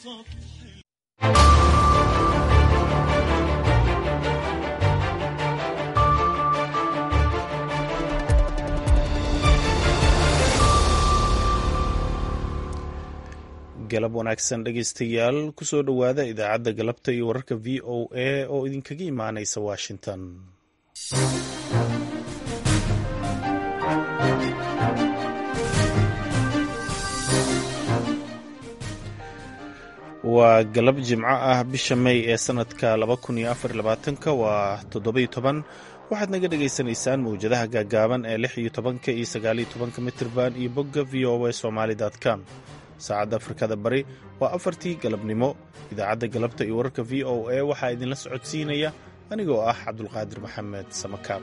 galab wanaagsan dhegaystayaal kusoo dhowaada idaacadda galabta iyo wararka v o a oo idinkaga imaanaysa washington. waa galab jimco ah bisha May ee sanadka 2024 waa 17. waxaad naga dhagaysanaysaan mawjadaha gaagaaban ee 16 iyo 19 mitirban iyo bogga voasomali.com. saacadda Afrikada Bari waa 4tii galabnimo. idaacadda galabta iyo wararka v o a waxaa idinla socodsiinaya anigoo ah Cabdulqaadir Maxamed Samakaab.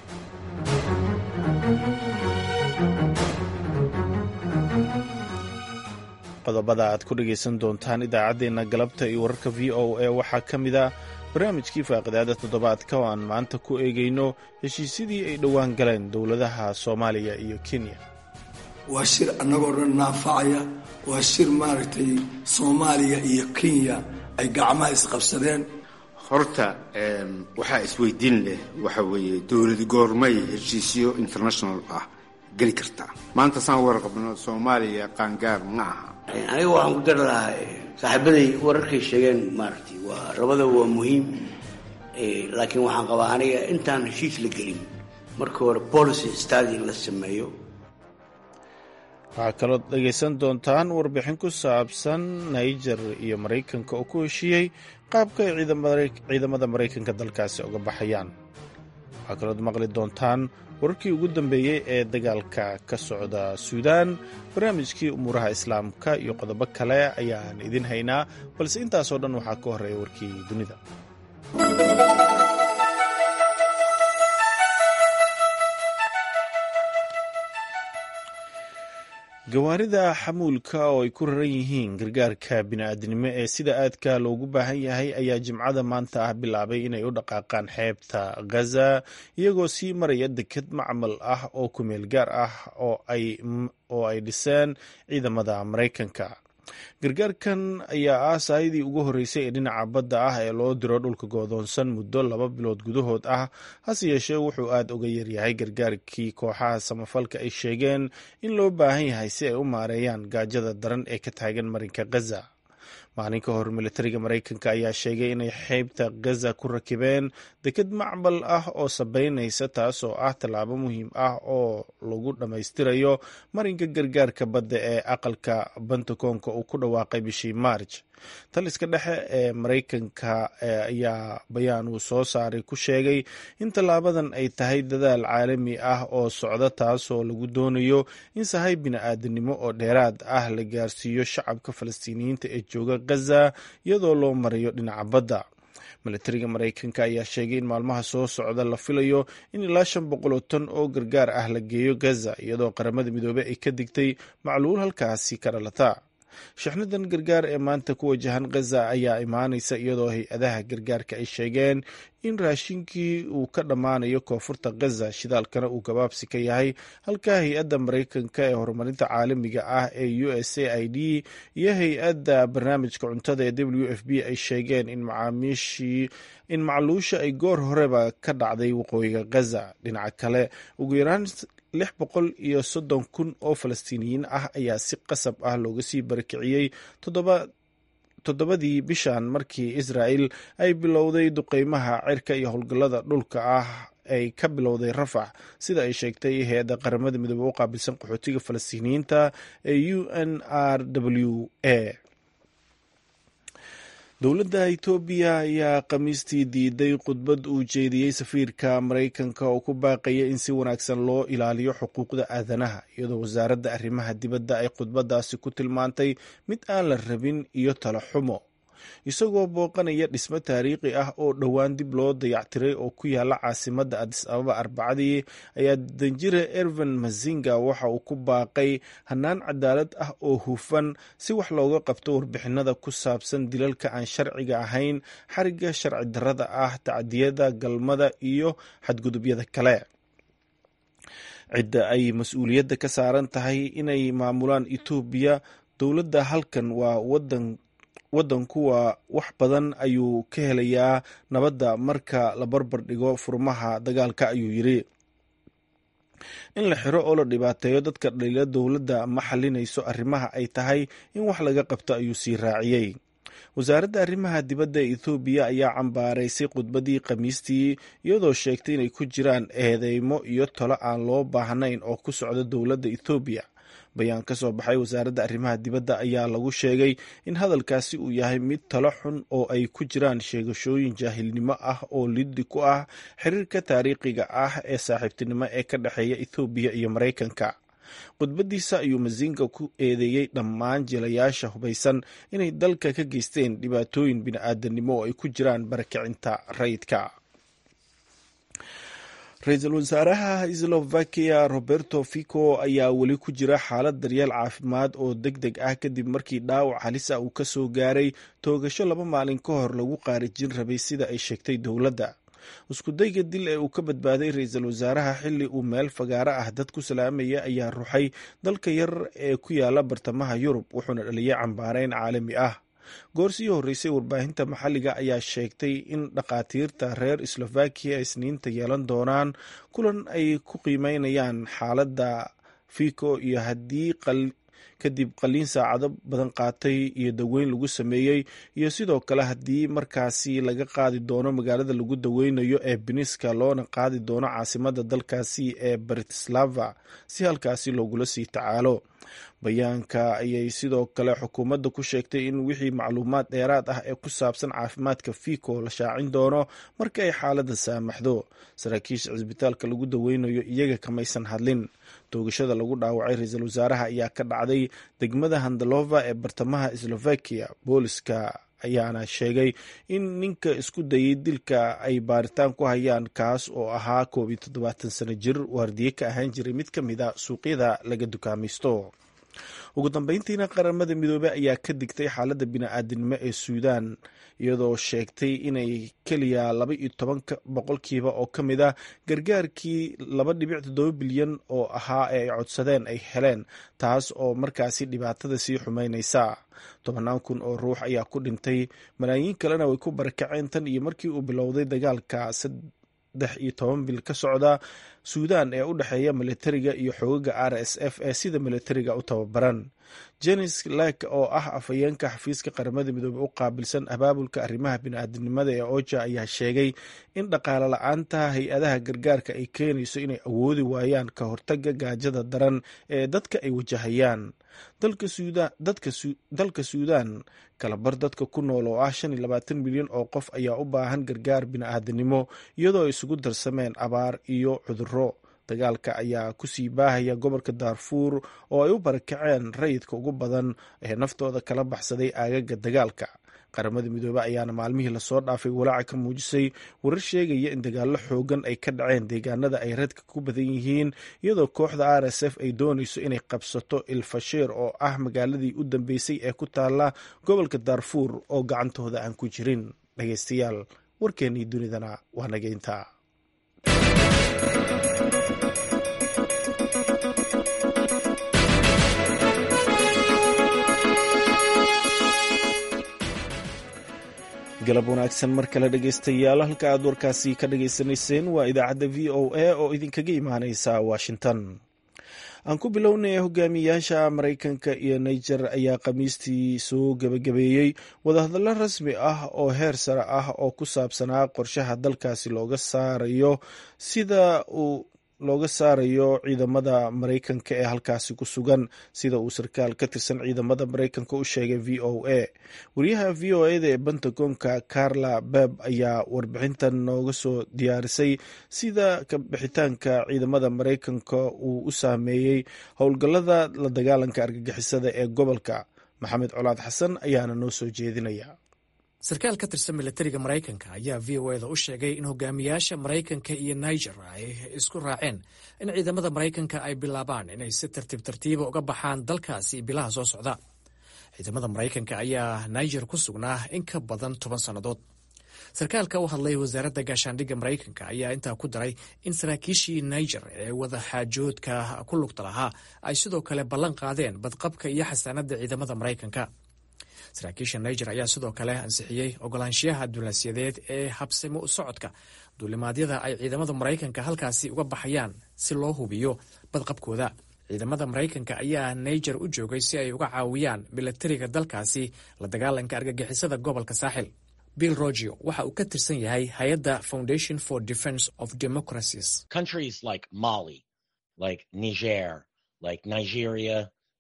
qodobada aad ku dhagaysan doontaan idaacaddeenna galabta iyo wararka v o a waxaa ka mid ah barnaamijkii faaqidaada toddobaadka oo aan maanta ku eegayno heshiisyadii ay dhowaan galeen dowladaha Soomaaliya iyo Kenya. waa shir annagoo dhan naafacaya, waa shir maaragtay Soomaaliya iyo Kenya ay gacmaha isqabsadeen. horta waxaa isweydiin leh waxa weeye dowlad goormay heshiisyo international ah geli kartaa. maanta saan warqabno Soomaaliya qaangaar ma aha. aniga waxaan ku dar lahaa saaxiibaday wararkay sheegeen maaragtay waa rabada waa muhiim, laakiin waxaan qabaa aniga intaan heshiis la gelin marka hore policy study la sameeyo. waxaa kaloo dhegaysan doontaan warbixin ku saabsan Niger iyo Maraykanka oo ku heshiiyey qaabka ay ciidamada Maraykanka dalkaasi uga baxayaan. waxaa kaloo maqli doontaan wararkii ugu dambeeyey ee dagaalka ka socda Suudaan, barnaamijkii umuuraha islaamka iyo qodobo kale ayaan idin haynaa, balse intaasoo dhan waxaa ka horeeya warkii dunida. gawaarida xamuulka oo ay ku raran yihiin gargaarka bini'aadinimo ee sida aadka loogu baahan yahay ayaa jimcada maanta ah bilaabay inay u dhaqaaqaan xeebta Gaza iyagoo sii maraya deked macmal ah oo ku meel gaar ah oo ay dhiseen ciidamada Maraykanka. gargaarkan ayaa ah saahidii ugu horreysay ee dhinaca badda ah ee loo diro dhulka goodoonsan muddo 2 bilood gudahood ah. hase yeeshee wuxuu aad uga yaryahay gargaarkii kooxaha samafalka ay sheegeen in loo baahan yahay si ay u maareeyaan gaajada daran ee ka taagan marinka Gaza. maalin ka hor militariga Maraykanka ayaa sheegay inay xeebta Gaza ku rakibeen deked macmal ah oo sabaynaysa, taasoo ah tallaabo muhiim ah oo lagu dhammaystirayo marinka gargaarka badda ee aqalka Pentagonka uu ku dhawaaqay bishii Maarj. taliska dhexe ee Maraykanka ayaa bayaan uu soo saaray ku sheegay in tallaabadan ay tahay dadaal caalami ah oo socda, taasoo lagu doonayo in sahay bini'aadanimo oo dheeraad ah la gaarsiiyo shacabka Falastiiniyiinta ee jooga Gaza iyadoo loo marayo dhinaca badda. militariga Maraykanka ayaa sheegay in maalmaha soo socda la filayo in ilaa 500 tan oo gargaar ah la geeyo Gaza, iyadoo qaramada midoobay ay ka digtay macluul halkaasi ka dhalata. shixnadan gargaar ee maanta ku wajahan Gaza ayaa imaanaysa iyadoo hay-adaha gargaarka ay sheegeen in raashinkii uu ka dhammaanayo koonfurta Gaza, shidaalkana uu gabaabsi ka yahay, halka hay-adda Maraykanka ee horumarinta caalamiga ah ee USAID iyo hay-adda barnaamijka cuntada ee WFP ay sheegeen in macluusha ay goor horeba ka dhacday waqooyiga Gaza. dhinaca kale, ugu yaraan 630,000 oo Falastiiniyiin ah ayaa si qasab ah looga sii barakiciyey toddobadii bishan markii Israa'il ay bilowday duqeymaha cirka iyo howlgallada dhulka ah ay ka bilowday Rafax, sida ay sheegtay hay-adda qaramada midoobay u qaabilsan qaxootiga Falastiiniyiinta ee UNRWA. dowladda Itoobiya ayaa Khamiistii diiday khudbad uu jeediyey safiirka Maraykanka oo ku baaqaya in si wanaagsan loo ilaaliyo xuquuqda aadanaha, iyadoo wasaaradda arrimaha dibadda ay khudbadaasi ku tilmaantay mid aan la rabin iyo talo xumo. isagoo booqanaya dhismo taariikhi ah oo dhowaan dib loo dayactiray oo ku yaala caasimadda Addis Ababa Arbacadii, ayaa danjire Ervin Mazinga waxa uu ku baaqay hannaan cadaalad ah oo hufan si wax looga qabto warbixinada ku saabsan dilalka aan sharciga ahayn, xariga sharci darrada ah, tacdiyada galmada iyo xadgudubyada kale. cidda ay mas-uuliyadda ka saaran tahay inay maamulaan Itoobiya, dowladda halkan waa waddankuwa wax badan ayuu ka helayaa nabadda marka la barbar dhigo furmaha dagaalka, ayuu yidhi. in la xiro oo la dhibaateeyo dadka dhaliila dowladda ma xalinayso arrimaha ay tahay in wax laga qabto, ayuu sii raaciyey. wasaaradda arrimaha dibadda ee ethoobiya ayaa cambaaraysay khudbadii khamiistii iyadoo sheegtay inay ku jiraan eedeymo iyo talo aan loo baahnayn oo ku socda dowladda ethoobiya. bayaan ka soo baxay wasaaradda arrimaha dibadda ayaa lagu sheegay in hadalkaasi uu yahay mid talo xun oo ay ku jiraan sheegashooyin jaahilnimo ah oo liddi ku ah xiriirka taariikhiga ah ee saaxiibtinimo ee ka dhexeeya ethoobiya iyo Maraykanka. khudbadiisa ayuu Mazinga ku eedeeyey dhammaan jilayaasha hubaysan inay dalka ka geysteen dhibaatooyin bini'aadanimo oo ay ku jiraan barakicinta rayidka. ra-iisul wasaaraha Slovakia Roberto Fico ayaa weli ku jira xaalad daryeel caafimaad oo deg deg ah kadib markii dhaawac halis ah uu ka soo gaaray toogasho 2 maalin ka hor lagu qaarijin rabay sida ay sheegtay dowladda. iskudayga dil ee uu ka badbaaday ra-iisul wasaaraha xilli uu meel fagaaro ah dad ku salaamaya ayaa ruxay dalka yar ee ku yaala bartamaha Yurub, wuxuuna dhaliyay cambaareyn caalami ah. goorsii horreysay warbaahinta maxalliga ayaa sheegtay in dhakhaatiirta reer Slovakia isniinta yeelan doonaan kulan ay ku qiimeynayaan xaaladda Fico iyo haddii kadib qaliin saacado badan qaatay iyo daweyn lagu sameeyey, iyo sidoo kale haddii markaasi laga qaadi doono magaalada lagu daweynayo ee Biniska loona qaadi doono caasimadda dalkaasi ee Bratislava si halkaasi loogula sii tacaalo. bayaanka ayay sidoo kale xukuumadda ku sheegtay in wixii macluumaad dheeraad ah ee ku saabsan caafimaadka Fico la shaacin doono marka ay xaaladda saamaxdo. saraakiisha cisbitaalka lagu daweynayo iyaga kamaysan hadlin. toogashada lagu dhaawacay ra-iisul wasaaraha ayaa ka dhacday degmada Handalova ee bartamaha Slovakia. booliska ayaana sheegay in ninka isku dayay dilka ay baaritaan ku hayaan, kaas oo ahaa 17 sano jir, waardiye ka ahaan jiray mid ka mid a suuqyada laga dukaamaysto. ugu dambeyntiina qaramada midoobey ayaa ka digtay xaaladda bini'aadanimo ee Suudaan, iyadoo sheegtay inay keliya 12% oo ka mid ah gargaarkii 2.7 bilyan oo ahaa ee ay codsadeen ay heleen, taas oo markaasi dhibaatada sii xumeynaysa. 10,000 oo ruux ayaa ku dhintay, malaayiin kalena way ku barakaceen tan iyo markii uu bilowday dagaalka 13 bil ka socda Suudaan ee u dhexeeya militariga iyo xogaga RSF ee sida militariga u tababaran. Janice Lake oo ah afhayeenka xafiiska qaramada midoobey u qaabilsan abaabulka arrimaha bini'aadanimada ee OCHA ayaa sheegay in dhaqaale la'aanta hay-adaha gargaarka ay keenayso inay awoodi waayaan ka hortagga gaajada daran ee dadka ay wajahayaan. dalka Suudaan kalabar dadka ku nool oo ah 25 milyan oo qof ayaa u baahan gargaar bini'aadanimo, iyadoo ay isugu darsameen abaar iyo cudurro. dagaalka ayaa ku sii baahaya gobolka Darfur oo ay u barakaceen rayidka ugu badan ee naftooda kala baxsaday aagaga dagaalka. qaramada midoobey ayaana maalmihii lasoo dhaafay walaaca ka muujisay warar sheegaya in dagaallo xoogan ay ka dhaceen deegaanada ay radka ku badan yihiin, iyadoo kooxda RSF ay doonayso inay qabsato El Fasher oo ah magaaladii u dambeysay ee ku taala gobolka Darfur oo gacantooda aan ku jirin. dhageystayaal, warkeennii dunidana waa nageynta. galab wanaagsan mar kale dhegeystayaal, halka aad warkaasi ka dhageysanayseen waa idaacadda VOA oo idinkaga imaaneysa Washington. aan ku bilownay hogaamiyaasha Maraykanka iyo Niger ayaa khamiistii soo gabagabeeyey wadahadallo rasmi ah oo heer sare ah oo ku saabsanaa qorshaha dalkaasi looga saarayo ciidamada Maraykanka ee halkaasi ku sugan, sida uu sarkaal ka tirsan ciidamada Maraykanka u sheegay VOA. wariyaha VOA-da ee Pentagonka Carla Babb ayaa warbixintan nooga soo diyaarisay sida ka bixitaanka ciidamada Maraykanka uu u saameeyey howlgallada la dagaalanka argagixisada ee gobolka. Maxamed Colaad Xasan ayaana noo soo jeedinaya. sarkaal ka tirsan militariga Maraykanka ayaa VOA-da u sheegay in hogaamiyaasha Maraykanka iyo Niger ay isku raaceen in ciidamada Maraykanka ay bilaabaan inay si tartiiba uga baxaan dalkaasi bilaha soo socda. ciidamada Maraykanka ayaa Niger ku sugnaa in ka badan 10 sannadood. sarkaalka u hadlay wasaaradda gaashaandhigga Maraykanka ayaa intaa ku daray in saraakiishii Niger ee wada xaajoodka ku lugta lahaa ay sidoo kale ballan qaadeen badqabka iyo xasaanadda ciidamada Maraykanka. saraakiisha niger ayaa sidoo kale ansixiyey ogolaanshiyaha duulimaadyadeed ee habsimo u socodka duulimaadyada ay ciidamada maraykanka halkaasi uga baxayaan si loo hubiyo badqabkooda. ciidamada maraykanka ayaa niger u joogay si ay uga caawiyaan milatariga dalkaasi la dagaalanka argagixisada gobolka saaxil. Bill Rogio waxa uu ka tirsan yahay hay-adda Foundation for Defense of Democracies. Countries like Mali, like Niger, like Nigeria,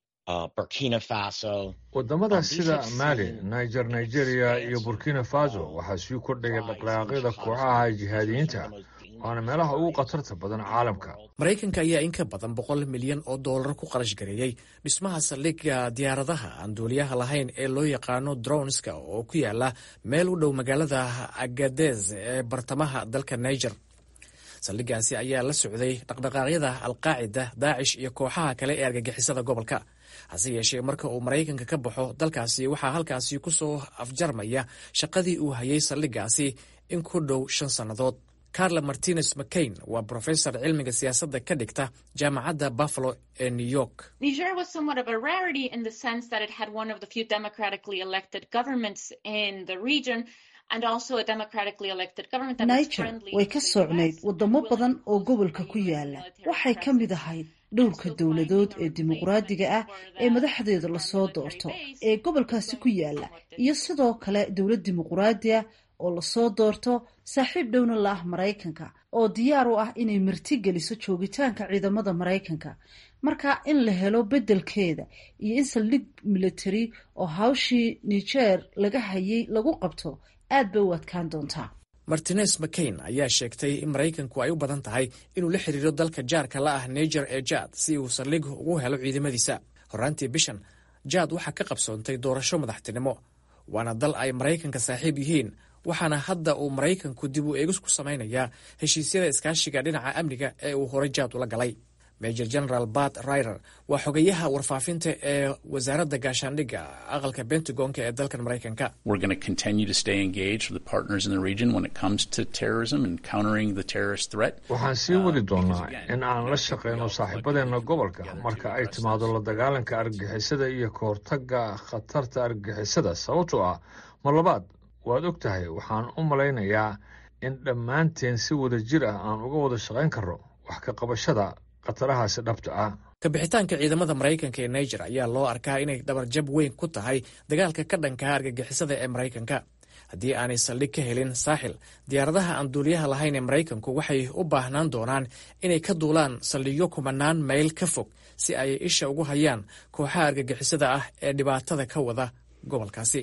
Burkina Faso. Wadamada sida Mali, Nigeria iyo Burkina Faso waxaa sii kordhaya dhaqdhaqaaqyada kooxaha jihaadiyiinta waana meelaha ugu khatarta badan caalamka. Maraykanka ayaa in ka badan $100 milyan ku qarash gareeyay dhismaha saldhigga diyaaradaha aan duuliyaha lahayn ee loo yaqaano droneska oo ku yaala meel u dhow magaalada Agadez ee bartamaha dalka Niger. saldhiggaasi ayaa la socday dhaqdhaqaaqyada Al-Qaacida, Daacish iyo kooxaha kale ee argagixisada gobolka. hase yeeshee marka uu Maraykanka ka baxo dalkaasi waxaa halkaasi ku soo afjarmaya shaqadii uu hayay saldhiggaasi in ku dhow 5 sannadood. Carla Martinez McCain waa professor cilmiga siyaasadda ka dhigta jaamacadda Buffalo ee New York. Niger was somewhat of a rarity in the sense that it had one of the few democratically elected governments in the region and also a democratically elected government that was friendly. Way ka socnayd wadamo badan oo gobolka ku yaala. Waxay ka mid ahayd dhowrka dowladood ee dimuqraadiga ah ee madaxdeeda la soo doorto ee gobolkaasi ku yaala iyo sidoo kale dowlad dimuqraadi ah oo la soo doorto saaxiib dhowna la ah Maraykanka oo diyaar u ah inay marti geliso joogitaanka ciidamada Maraykanka. marka in la helo bedelkeeda iyo in saldhig military oo hawshii Niger laga hayay lagu qabto aad bay u adkaan doontaa. Martinez McCain ayaa sheegtay in Maraykanku ay u badan tahay inuu la xiriiro dalka jaarka la ah Niger ee Chad si uu saldhig ugu helo ciidamadiisa. Horaantii bishan Chad waxaa ka qabsoontay doorasho madaxtinimo waana dal ay Maraykanka saaxiib yihiin waxaana hadda uu Maraykanku dib u eegis ku samaynayaa heshiisyada iskaashiga dhinaca amniga ee uu hore Chad ula galay. Major General Pat Ryder waa xogayaha warfaafinta ee wasaaradda gaashaandhigga aqalka Pentagonka ee dalkan Maraykanka. We're going to continue to stay engaged with the partners in the region when it comes to terrorism and countering the terrorist threat. Waxaan sii wadi doonaa in aan la shaqeyno saaxiibadeena gobolka marka ay timaado la dagaalanka argagixisada iyo ka hortagga khatarta argagixisada sababtoo ah mar labaad waad ogtahay waxaan u malaynayaa in dhammaanteen si wada jir ah aan uga wada shaqayn karno wax ka qabashada qatarahaasi dhabta ah. Ka bixitaanka ciidamada Maraykanka ee Niger ayaa loo arkaa inay dabarjab weyn ku tahay dagaalka ka dhanka argagixisada ee Maraykanka. Haddii aanay saldhig ka helin saaxil, diyaaradaha aan duuliyaha lahayn ee Maraykanku waxay u baahnaan doonaan inay ka duulaan saldhigyo kumanaan mayl ka fog si ay isha ugu hayaan kooxaha argagixisada ah ee dhibaatada ka wada gobolkaasi.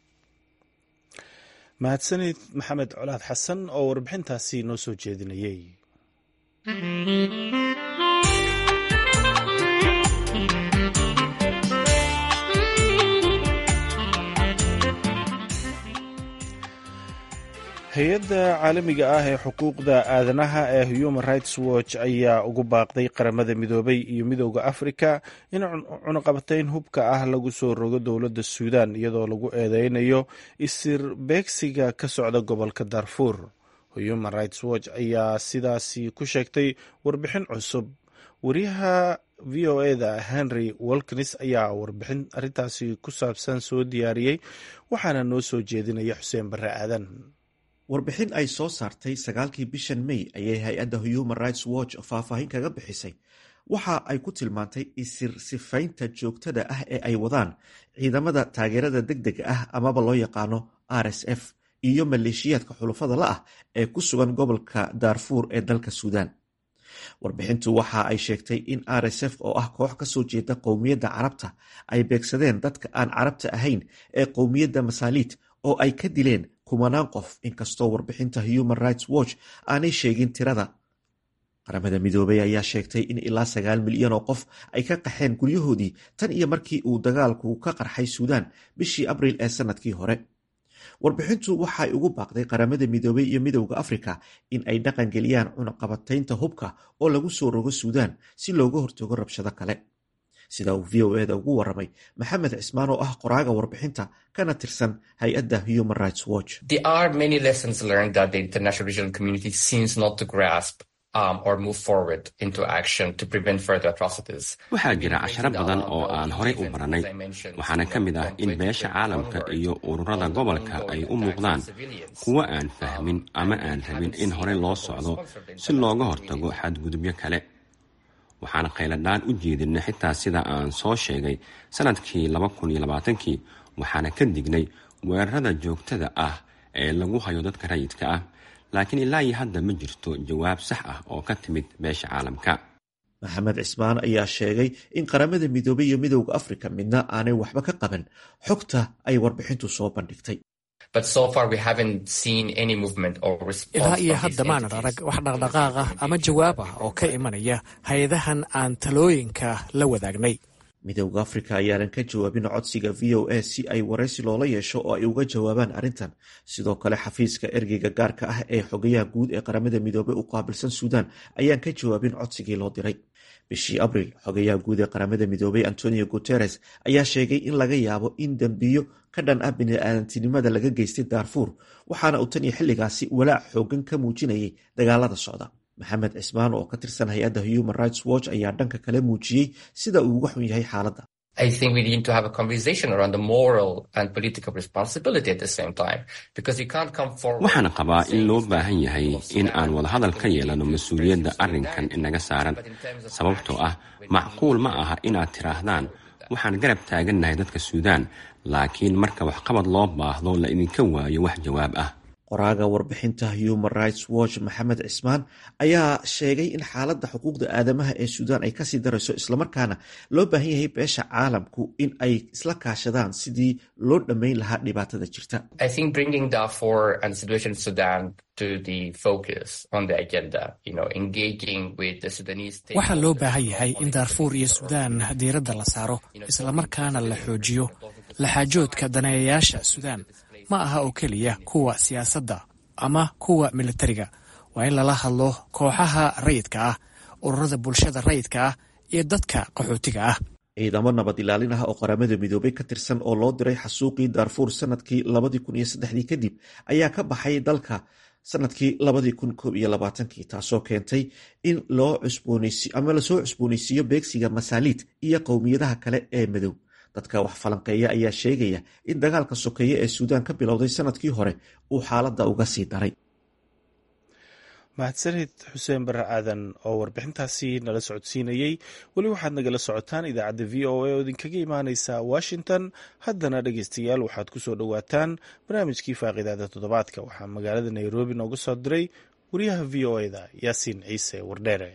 mahadsanid Maxamed Colaad Xasan oo warbixintaasi noo soo jeedinayay. hay-adda caalamiga ah ee xuquuqda aadanaha ee Human Rights Watch ayaa ugu baaqday qaramada midoobay iyo midowda Afrika in cunaqabatayn hubka ah lagu soo rogo dowladda Suudaan iyadoo lagu eedeynayo isir beegsiga ka socda gobolka Darfur. Human Rights Watch ayaa sidaasi ku sheegtay warbixin cusub. wariyaha VOA-da Henry Wilkins ayaa warbixin arrintaasi ku saabsan soo diyaariyey waxaana noo soo jeedinaya Xuseen Barre Aadan. warbixin ay soo saartay 9kii bishan May ayay hay-adda Human Rights Watch faahfaahin kaga bixisay waxa ay ku tilmaantay isir sifaynta joogtada ah ee ay wadaan ciidamada taageerada degdega ah amaba loo yaqaano RSF iyo maleeshiyaadka xulafada la ah ee ku sugan gobolka Darfur ee dalka Suudaan. warbixintu waxa ay sheegtay in RSF oo ah koox ka soo jeeda qowmiyadda Carabta ay beegsadeen dadka aan Carabta ahayn ee qowmiyadda Masalit oo ay ka dileen kumanaan qof inkastoo warbixinta Human Rights Watch aanay sheegin tirada. qaramada midoobay ayaa sheegtay in ilaa 9 milyan oo qof ay ka qaxeen guryahoodii tan iyo markii uu dagaalku ka qarxay Suudaan bishii Abriil ee sanadkii hore. warbixintu waxay ugu baaqday qaramada midoobay iyo midowda Afrika in ay dhaqan geliyaan cunaqabataynta hubka oo lagu soo rogo Suudaan si looga hortago rabshado kale. sida uu VOA-da ugu waramay Maxamed Cismaan oo ah qoraaga warbixinta kana tirsan hay-adda Human Rights Watch. There are many lessons learned that the international regional community seems not to grasp waxaa jira casharo badan oo aan horey u baranay, waxaana ka mid ah in beesha caalamka iyo ururada gobolka ay u muuqdaan kuwo aan fahmin ama aan rabin in horey loo socdo si looga hortago xadgudubyo kale. waxaan khayladhaan u jeedinay xitaa sida aan soo sheegay sanadkii 2020, waxaana ka dignay weerarada joogtada ah ee lagu hayo dadka rayidka ah, laakiin ilaa iyo hadda ma jirto jawaab sax ah oo ka timid beesha caalamka. maxamed cismaan ayaa sheegay in qaramada midoobay iyo midowda Afrika midna aanay waxba ka qaban xogta ay warbixintu soo bandhigtay. ilaa iyo hadda maanan arag wax dhaqdhaqaaq ah ama jawaab ah oo ka imanaya hay-adahan aan talooyinka la wadaagnay. midowda Afrika ayaanan ka jawaabin codsiga VOA si ay waraysi loola yeesho oo ay uga jawaabaan arrintan. sidoo kale xafiiska ergeyga gaarka ah ee xogayaha guud ee qaramada midoobay u qaabilsan Suudaan ayaan ka jawaabin codsigii loo diray. bishii Abriil, xogayaha guud ee qaramada midoobay Antonio Guterres ayaa sheegay in laga yaabo in dambiyo ka dhan ah bini'aadantinimada laga geystay Darfur, waxaana uu tan iyo xilligaasi walaac xoogan ka muujinayay dagaalada socda. maxamed cismaan oo ka tirsan hay-adda Human Rights Watch ayaa dhanka kale muujiyey sida uu uga xun yahay xaaladda. waxaan qabaa in loo baahan yahay in aan wadahadal ka yeelano mas-uuliyadda arrinkan inaga saaran, sababtoo ah macquul ma aha inaad tiraahdaan waxaan garab taagannahay dadka Suudaan, laakiin marka waxqabad loo baahdo la idinka waayo wax jawaab ah. qoraaga warbixinta Human Rights Watch Maxamed Cismaan ayaa sheegay in xaaladda xuquuqda aadamaha ee Suudaan ay kasii darayso, islamarkaana loo baahan yahay beesha caalamku in ay isla kaashadaan sidii loo dhammayn lahaa dhibaatada jirta. waxaa loo baahan yahay in Darfur iyo Suudaan diiradda la saaro, islamarkaana la xoojiyo laxaajoodka daneeyayaasha Suudaan. ma aha oo keliya kuwa siyaasadda ama kuwa militariga. waa in lala hadlo kooxaha rayidka ah, ururada bulshada rayidka ah iyo dadka qaxootiga ah. ciidamo nabad ilaalin ah oo qaramada midoobay ka tirsan oo loo diray xasuuqii Darfur sanadkii 2003 kadib ayaa ka baxay dalka sanadkii 2021, taasoo keentay in lasoo cusboonaysiiyo beegsiga masaaliid iyo qowmiyadaha kale ee madow. dadka wax falanqeeya ayaa sheegaya in dagaalka sokeeye ee Suudaan ka bilowday sanadkii hore uu xaaladda uga sii daray. mahadsanid xuseen bare aadan oo warbixintaasi nala socodsiinayey. weli waxaad nagala socotaan idaacadda VOA oo idinkaga imaaneysa Washington. haddana dhegeystayaal waxaad ku soo dhowaataan barnaamijkii faaqidaada toddobaadka. waxaa magaalada Nairobi nooga soo diray wariyaha VOA-da Yaasiin Ciise Wardheere.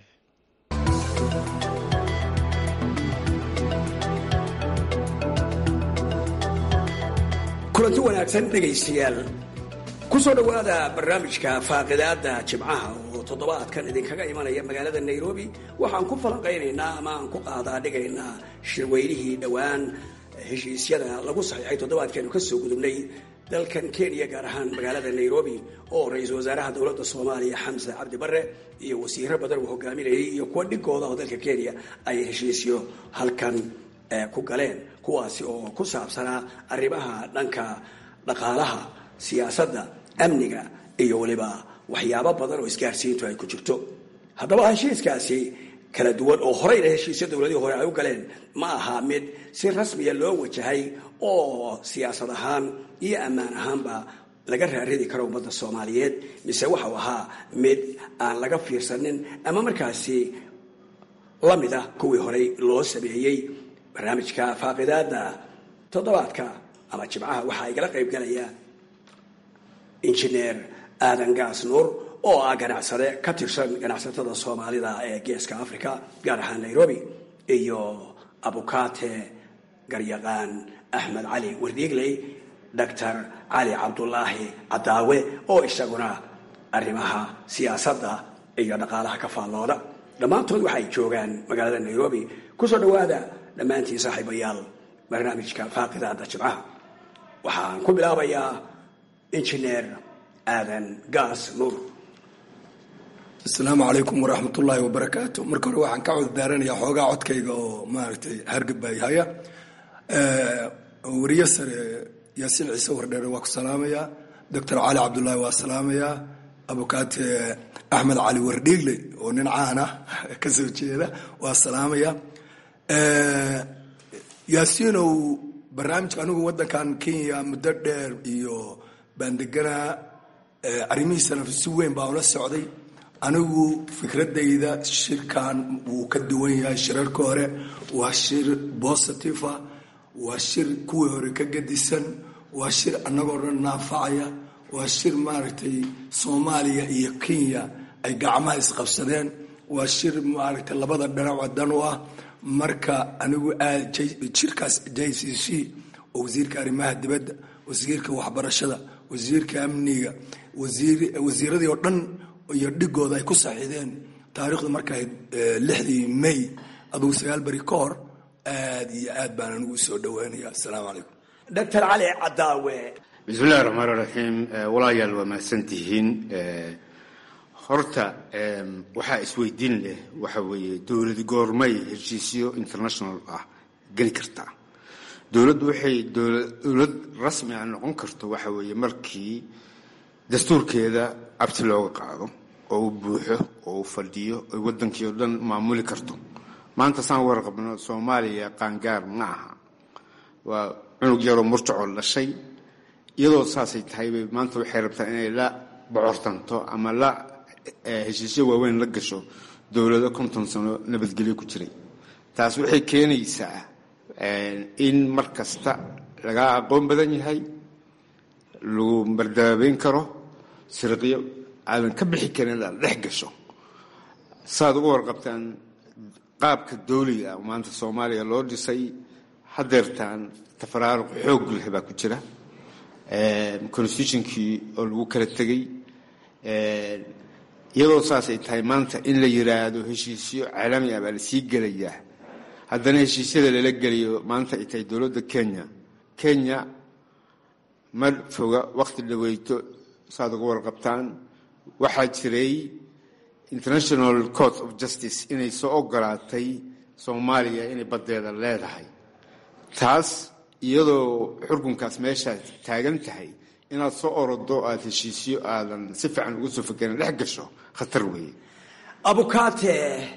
kulanti wanaagsan dhegaystayaal, ku soo dhowaada barnaamijka faaqidaada jimcaha oo toddobaadkan idinkaga imanaya magaalada Nairobi. waxaan ku falanqaynaynaa ama aan ku qaadaa dhigaynaa shirweynihii dhowaan heshiisyada lagu saxiixay toddobaadkeenu ka soo gudubnay dalkan Kenya, gaar ahaan magaalada Nairobi, oo ra-iisul wasaaraha dowladda Soomaaliya Xamse Cabdi Barre iyo wasiiro badan uu hogaaminayay iyo kuwa dhigooda oo dalka Kenya ay heshiisyo halkan ku galeen, kuwaasi oo ku saabsanaa arrimaha dhanka dhaqaalaha, siyaasadda, amniga iyo weliba waxyaabo badan oo isgaarsiintu ay ku jirto. haddaba heshiiskaasi kala duwan oo horeyna heshiisyo dowladihii hore ay u galeen ma aha mid si rasmiya loo wajahay oo siyaasad ahaan iyo ammaan ahaanba laga raaridi karo ummadda Soomaaliyeed, mise waxa uu ahaa mid aan laga fiirsanin ama markaasi la mid ah kuwii horey loo sameeyey. barnaamijka faaqidaada toddobaadka ama jimcaha waxaa igala qayb galaya injineer aadan gaas nuur oo ah ganacsade ka tirsan ganacsatada Soomaalida ee Geeska Afrika, gaar ahaan Nairobi, iyo abukaate garyaqaan Axmed Cali Wardiigley, Dr. Cali Cabdulaahi Cadaawe oo isaguna arrimaha siyaasadda iyo dhaqaalaha ka faallooda. dhammaantood waxay joogaan magaalada Nairobi. ku soo dhowaada dhammaantiin saaxiibayaal barnaamijka faaqidaada jimcaha. waxaan ku bilaabayaa injineer aadan gaas nuur. asalaamu calaykum waraxmatullaahi wabarakaatu. marka hore waxaan ka coddaaranayaa xoogaa codkayga oo maaragtay hargabay haya. wariye sare Yaasiin Ciise Wardheere waa ku salaamayaa. Dr. Cali Cabdulaahi waa salaamayaa. abukaate axmed cali wardhiigle oo nin caan ah ka soo jeeda waa salaamaya. yaasiinow barnaamijka anigu waddankan Kenya muddo dheer iyo baan deganaa, arrimihiisana si weyn baa ula socday. anigu fikradayda shirkan wuu ka duwan yahay shirarka hore. waa shir positive ah, waa shir kuwii hore ka gedisan, waa shir annagoo dhan naafacaya, waa shir maaragtay Soomaaliya iyo Kenya ay gacmaha isqabsadeen, waa shir maaragtay labada dhinac wadan u ah. marka anigu shirkaas JCC oo wasiirka arrimaha dibadda, wasiirka waxbarashada, wasiirka amniga, wasiiradii oo dhan iyo dhigooda ay ku saxiideen taariikhdu markay 6 May aduu 9 bari ka hor. aad iyo aad baan anigu soo dhawaanaya. assalaamu calaykum. Dr. Cali Cadaawe. bismillahi raxmaani raxiim. walaayaal waa mahadsantihiin. horta waxaa isweydiin leh waxa weeye dowlad goormay heshiisyo international ah geli kartaa. dowladdu waxay dowlad rasmi ah noqon karto waxa weeye markii dastuurkeeda abti looga qaado oo uu buuxo oo uu fadhiyo oo waddankii oo dhan maamuli karto. maanta saan warqabno Soomaaliya qaangaar ma aha, waa cunug yaroo murtacoo dhashay. iyadoo saasay tahay bay maanta waxay rabtaa inay la bocortanto ama la heshiisyo waaweyn la gasho dowlado 50 sano nabadgelyo ku jiray. taas waxay keenaysaa in mar kasta laga aqoon badan yahay, lagu mardaabeyn karo, sirqiyo aadan ka bixi karin la dhex gasho. saad ugu warqabtaan qaabka dawliga maanta Soomaaliya loo dhisay hadeertaan tafaraaruq xoog leh baa ku jira. constitutionkii oo lagu kala tegay, iyadoo saasay tahay maanta in la yiraahdo heshiisyo caalami ah baa la sii gelayaa. haddana heshiisyada lala geliyo maanta ay tahay dowladda Kenya ma foga waqti dhaweyto saad ugu warqabtaan waxaa jiray International Court of Justice inay soo ogolaatay Soomaaliya inay badeeda leedahay. taas iyadoo xukunkaas meesha taagan tahay inaad soo orodo aad heshiisyo aadan si fiican ugu soo fakerin dhex gasho khatar weeye. abukaate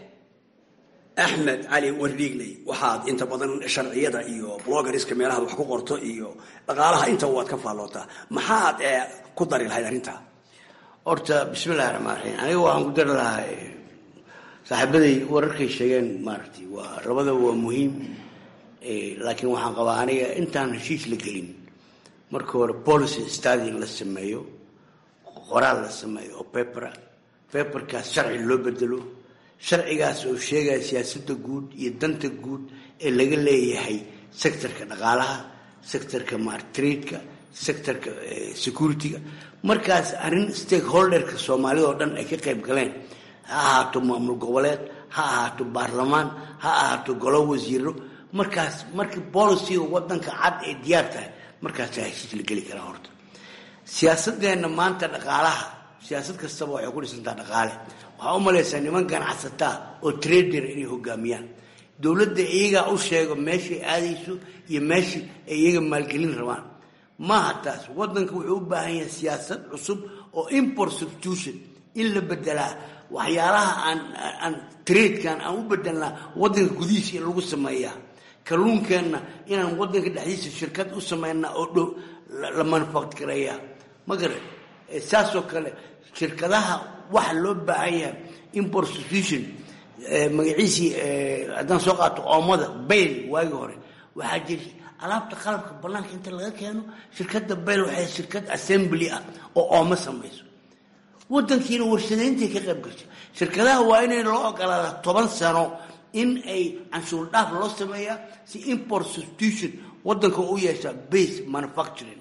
Axmed Cali Wardhiigle, waxaad inta badan sharciyada iyo bloggerska meelaha wax ku qorto iyo dhaqaalaha inta waad ka faallootaa. maxaad ku dari lahayd arrinta? horta bismillaahir rahmaanir rahiim. aniga waxaan ku dari lahaa saaxiibaday wararkay sheegeen maaragtay waa rabada waa muhiim, laakiin waxaan qabaa aniga intaan heshiis la gelin marka hore policy study la sameeyo, qoraal la sameeyo oo paperkaas sharci loo bedelo. sharcigaas oo sheegaya siyaasadda guud iyo danta guud ee laga leeyahay sectorka dhaqaalaha, sectorka trade-ka, sectorka security-ga. markaas arrin stakeholderka Soomaalida oo dhan ay ka qayb galeen, ha ahaato maamul goboleed, ha ahaato baarlamaan, ha ahaato golo wasiiro. markii policy waddanka cad ee diyaar tahay markaas heshiis la geli karaa. horta siyaasaddeena maanta dhaqaalaha, siyaasad kastaba waxay ku dhisantaa dhaqaale. waxaa u malaysaa niman ganacsataa oo trader inay hogaamiyaan. dowladda iyagaa u sheego meeshay aadayso iyo meeshii ay iyaga maalgelin rabaan. maaha taas. waddanka wuxuu u baahan yahay siyaasad cusub oo import substitution in la bedelaa. waxyaalaha aan tradekan aan u bedelnaa waddanka gudihiisa in lagu sameeyaa. kalluunkeenna inaan waddanka dhexdiisa shirkad u sameynaa oo dhow la manufactureeyaa. magaran saasoo kale shirkadaha waxa loo baahan yahay import substitution. magaciisii haddaan soo qaato oomada bayl waagii hore waxaa jira alaabta qalabka bannaanka inta laga keeno shirkadda bayl waxay shirkad assembly ah oo oomo samayso. waddankiina warshadayntii ka qayb gasho. shirkadaha waa inay loo ogolaada 10 sano in ay canshuur dhaaf loo sameeyaa si import substitution waddanka u yeesha base manufacturing.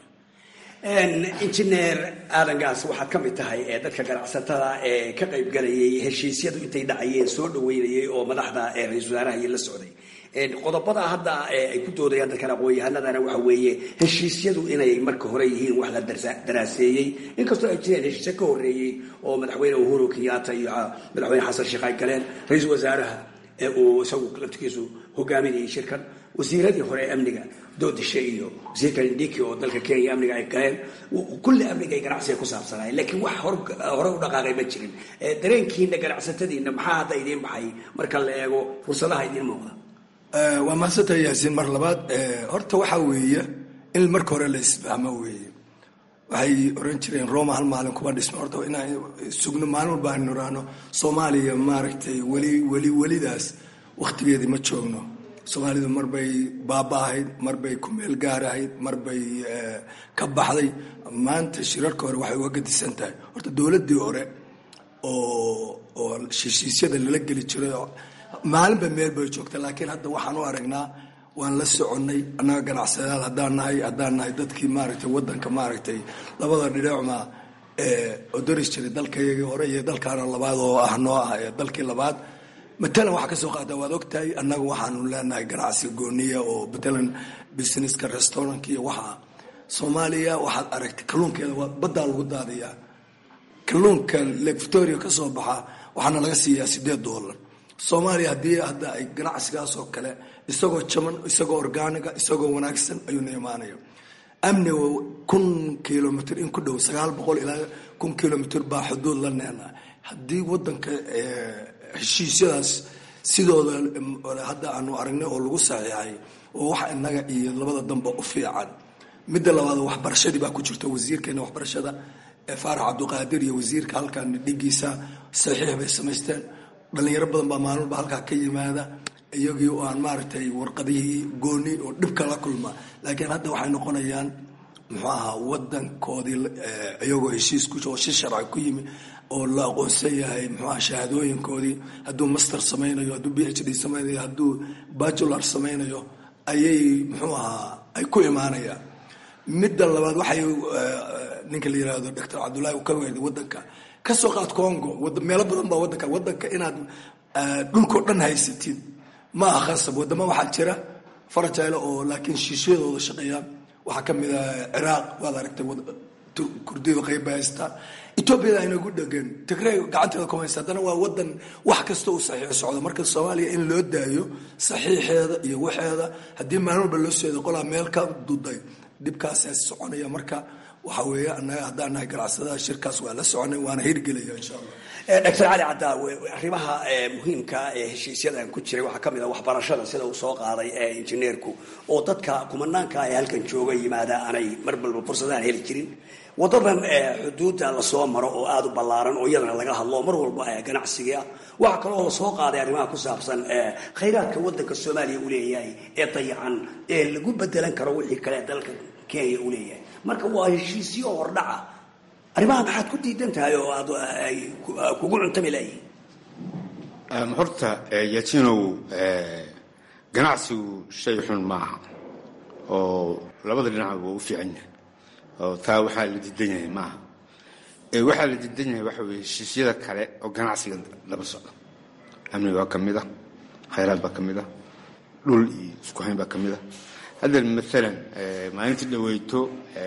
injineer aadan gaas, waxaad ka mid tahay dadka ganacsatada ee ka qayb galayay heshiisyadu intay dhacayeen soo dhaweynayay oo madaxda ra'iisul wasaaraha iyo la socday. qodobada hadda ay ku doodayaan dadkan aqoon-yahanadana waxa weeye heshiisyadu inay marka hore yihiin wax la daraaseeyey, inkastoo ay jireen heshiisyo ka horreeyey oo madaxweyne Uhuru Kenyatta iyo madaxweyne Xasan Sheikh ay galeen. ra'iisul wasaaraha uu isagu laftigiisu hogaaminayay shirkan, wasiiradii hore ee amniga doodishe iyo wasiirka indhiki oo dalka kenya amniga ay galeen kulli amniga ay ganacsiga ku saabsanaayeen laakiin wax hore u dhaqaaqay ma jirin dareenkiina ganacsatadiina maxaa hadda idiin baxay marka la eego fursadaha idiin muuqda waa mahadsantahay yaasiin mar labaad horta waxaa weeye in marka hore la isfahmo weeye waxay oran jireen roma hal maalin kuma dhismo horta inaan sugno maalin walba aynu niraano soomaaliya maaragtay welidaas wakhtigeedii ma joogno soomaalidu marbay baaba-ahayd marbay ku meel gaarahayd marbay ka baxday maanta shirarka hore waxay uga gadisan tahay horta dowladdii hore oo heshiisyada lala geli jiray maalinba meel bay joogta laakiin hadda waxaan u aragnaa waan la soconnay annaga ganacsadayaal haddaan nahay dadkii maaragtay waddanka maaragtay labada dhinacma odoris jiray dalkayagii hore iyo dalkaana labaad oo ah noo ah ee dalkii labaad matalan waxaa kasoo qaada waad ogtahay annaga waxaanu leenahay ganacsi gooniya oo matalan businesska restaurantka iyo waxa soomaaliya waxaad aragtay kalluunkeeda waa baddaa lagu daadiyaa kalluunka lake victoria ka soo baxa waxaana laga siiyaa $8 soomaaliya haddii hadda ay ganacsigaas oo kale isagoo jaban isagoo orgaaniga isagoo wanaagsan ayuuna imaanaya amniga 1,000 kilomitr in ku dhow 900 ilaa 1,000 kilomitr baa xuduud la neenaa haddii wadanka heshiisyadaas sidooda hadda aanu aragnay oo lagu saxiixay oo waxa inaga iyo labada dambe u fiican midda labaad waxbarashadii baa ku jirta wasiirkeena waxbarashada Faarax Cabduqaadir iyo wasiirka halkan dhigiisa saxiix bay samaysteen dhalinyaro badan baa maalin walba halkaa ka yimaada iyagii oo aan maaragtay warqadihii gooni oo dhibka la kulma laakiin hadda waxay noqonayaan muxuu ahaa wadankoodii iyagoo heshiis ku oo si sharci ku yimi oo la aqoonsan yahay muxuu ahaa shahaadooyinkoodii hadduu master samaynayo hadduu PhD samaynayo hadduu bachelor samaynayo ayay muxuu ahaa ay ku imaanayaan midda labaad waxay ninka la yiraahdo Dr. Cabdullaahi uu ka weeray wadanka ka soo qaad Congo meelo badan baa wadanka inaad dhulko dhan haysatid ma khasab wadamo waxa jira farajaylo oo laakiin shiishadooda shaqeeyaan waxa kamid ah Iraq waad aragtay Kurdiga qayb haysta Ethiopia ayna ku dhagan Tigray gacanteeda kuma haysta hadana waa wadan wax kasta uu saxiix socdo marka Soomaaliya in loo daayo saxiixeeda iyo waxeeda hadii maalin walba loo soo qolaa meel ka duday dibkaas soconaya marka waxa weeye annaga haddaan nahay ganacsadaha shirkaas waa la soconay waana hirgelaya insha Allah Dr. Ali Cadaawe arrimaha muhiimka ee heshiisyadan ku jiray waxa kamid ah waxbarashada sida uu soo qaaday injineerku oo dadka kumanaanka ay halkan jooga yimaada aanay marbalba fursadahan heli jirin wadadan xuduudda la soo maro oo aad u ballaaran oo iyadana laga hadlo mar walba ganacsiga waxa kale oo la soo qaaday arrimaha ku saabsan khayraadka wadanka Soomaaliya uu leeyahay ee dayacan ee lagu bedelan karo wixii kale dalka Kenya uu leeyahay marka waa heshiisyo hordhaca arrimaha maxaad ku diidan tahay oo aad kugu cuntami leeyahay horta yatinow ganacsigu shay xun maaha oo labada dhinac u fiican yahay oo taa waxaa la diidan yahay maaha waxaa la diidan yahay waxa weeye heshiisyada kale oo ganacsiga laba socdo amniga waa kamid ah khayraad baa kamid ah dhul iyo isku hayn baa kamid ah hadda مثلا maalintii dhaweyto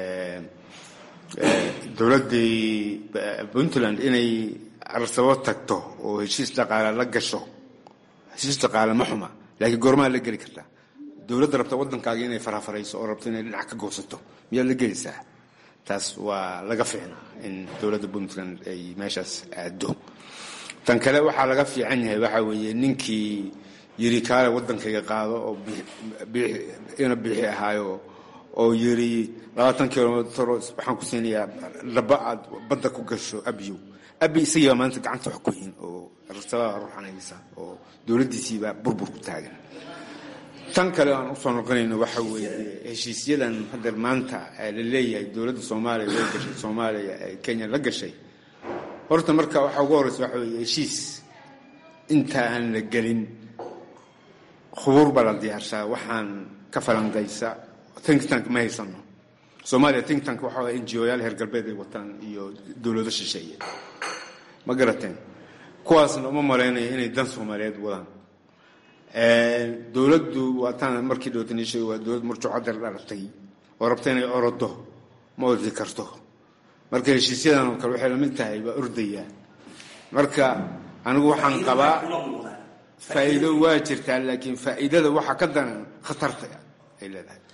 dowladii Puntland inay arsabo tagto oo heshiis dhaqaale la gasho heshiis dhaqaale ma xuma laakiin goorma la gali kartaa dowladda rabta wadankaaga inay farafarayso oo rabto inay dhinac ka goosato miyaa la gelisaa taas waa laga fiicnaa in dowladda Puntland ay meeshaas aado tan kale waxaa laga fiican yahay waxa weeye ninkii yiri kaale wadankayga qaado oo ina bixi ahaayo oo yiri 20 kilomitir waxaan ku siinayaa laba aad badda ku gasho abi isaga maanta gacanta wax ku hin oo rasada ruuxanaysa oo dowladdiisiiba burbur ku taagan tan kale aan u soo noqonayno waxa weeye heshiisyadan hadda maanta la leeyahay dowladda Soomaaliya way gashay Soomaaliya Kenya la gashay horta marka waxa ugu horeysa waxa weeye heshiis inta aan la galin khubur balad yaasha waxaan ka falanqaysa think tank ma haysano Soomaaliya think tank waxa ay NGO-yaal heer galbeed ay wataan iyo dawlado shisheeye ma garateen kuwaasna uma maleynay inay dan Soomaaliyeed wadaan dawladdu wataan markii doodanishay waa dawlad murjucad dhalatay oo rabtay inay orodo ma wadi karto marka heshiisyadan kale waxay la mid tahay waa ordaya marka anigu waxaan qabaa faa'iido waa jirtaa laakiin faa'iidada waxa ka daran khatarta ay leedahay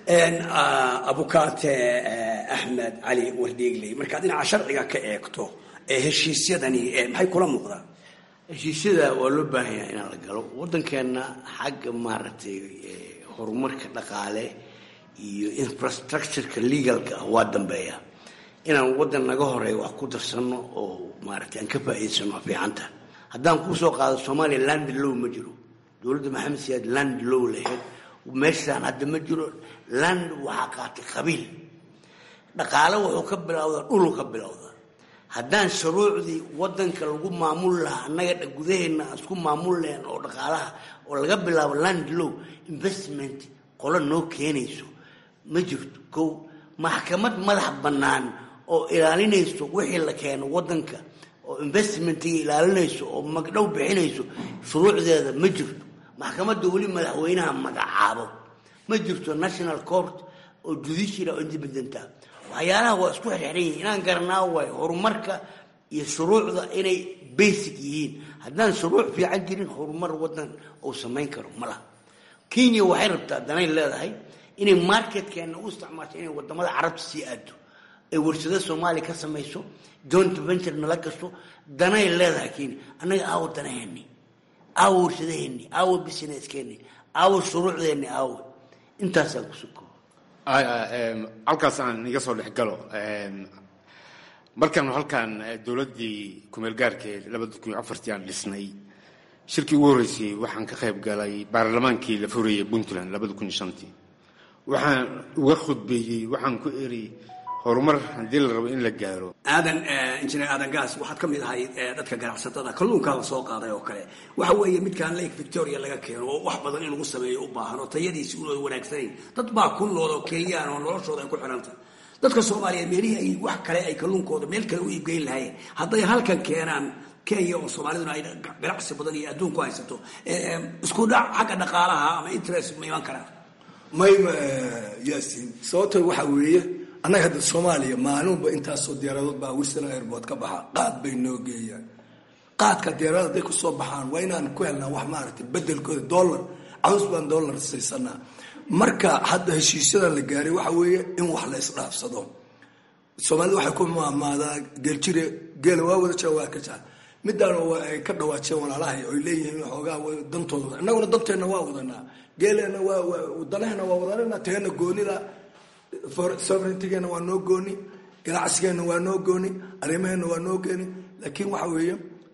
abukaate axmed cali wardhiigley markaad dhinaca sharciga ka eegto heshiisyadani maxay kula muuqdaan? heshiisyada waa loo baahan yahay inaan la galo waddankeenna xagga maaragtay horumarka dhaqaale iyo infrastructureka legalka ah waa dambeeya inaan waddan naga horeeyo wax ku darsano oo maaragtay aan ka faa'iidsano fiicanta haddaan kuu soo qaado soomaaliya land law ma jiro dowladda maxamed siyaad land law lahayd meeshaan hadda ma jiro land waxaa qaatay qabiil dhaqaale wuxuu ka bilowdaa dhulu ka bilowdaa haddaan shuruucdii waddanka lagu maamul lahaa annaga gudaheenna aan isku maamul lahayn oo dhaqaalaha oo laga bilaabo land law investment qolo noo keenayso ma jirto kow maxkamad madax bannaan oo ilaalinayso wixii la keeno waddanka oo investmentiga ilaalinayso oo magdhow bixinayso shuruucdeeda ma jirto maxkamadda weli madaxweynaha magacaabo ma jirto national court oo judicial oo independent ah waxyaalaha waa isku xirxiran yihiin inaan garanaa waayo horumarka iyo shuruucda inay basic yihiin haddaan shuruuc fiican jirin horumar waddan uu samayn karo ma laha kenya waxay rabtaa danay leedahay inay marketkeena u isticmaasho inay wadamada carabta sii aado ay warshado soomaaliya ka samayso joint venture nala gasto danay leedahay kenya annaga aawo danaheenni aawo warshadaheenni aawo businesskeenni aawo shuruucdeenni aawo intaasaan ku suko halkaas aan iga soo dhex galo markaan halkaan dowladdii kumeel gaarkeed 2004 aan dhisnay shirkii ugu horreysay waxaan ka qayb galay baarlamaankii la furayay puntland 2005 waxaan uga khudbeeyey waxaan ku eri horumar haddii la rabo in la gaaro injineer aadan gaas waxaad ka mid ahay dadka ganacsatada kalluunkaa la soo qaaday oo kale waxa weeye midkaan lake victoria laga keeno oo wax badan in lagu sameeyo u baahan oo tayadiisi unooda wanaagsanayn dad baa ku nool oo kenyaan oo noloshooda ay ku xidhanta dadka soomaaliyeed meelihii ay wax kale ay kalluunkooda meel kale u iibgeyn lahaayeen hadday halkan keenaan kenya oo soomaaliduna ay ganacsi badan iyo adduunku haysato isku dhac xagga dhaqaalaha ama interest ma iman karaan mayma yaasiin sababtoo waxa weeye annaga hadda soomaaliya maalinba intaasoo diyaaradood baa wilson airport ka baxa qaad bay noo geeyaan qaadka diyaarada hadday ku soo baxaan waa inaan ku helnaa wax maaragtay bedelkooda dollar caws baan dollar saysanaa marka hadda heshiisyadan la gaaray waxa weeye in wax la isdhaafsado soomaalida waxay ku maamaadaa geeljire geela waa wada jira waa ka jaa midaan ay ka dhawaajeen walaalahay oy leeyihiin xoogaa dantooda innaguna danteenna waa wadanaa geeleenna waa danaheenna waa wadanana teena goonida sovereigntygeena waa noo gooni ganacsigeena waa noo gooni arrimaheena waa noo gooni laakiin waxa weeye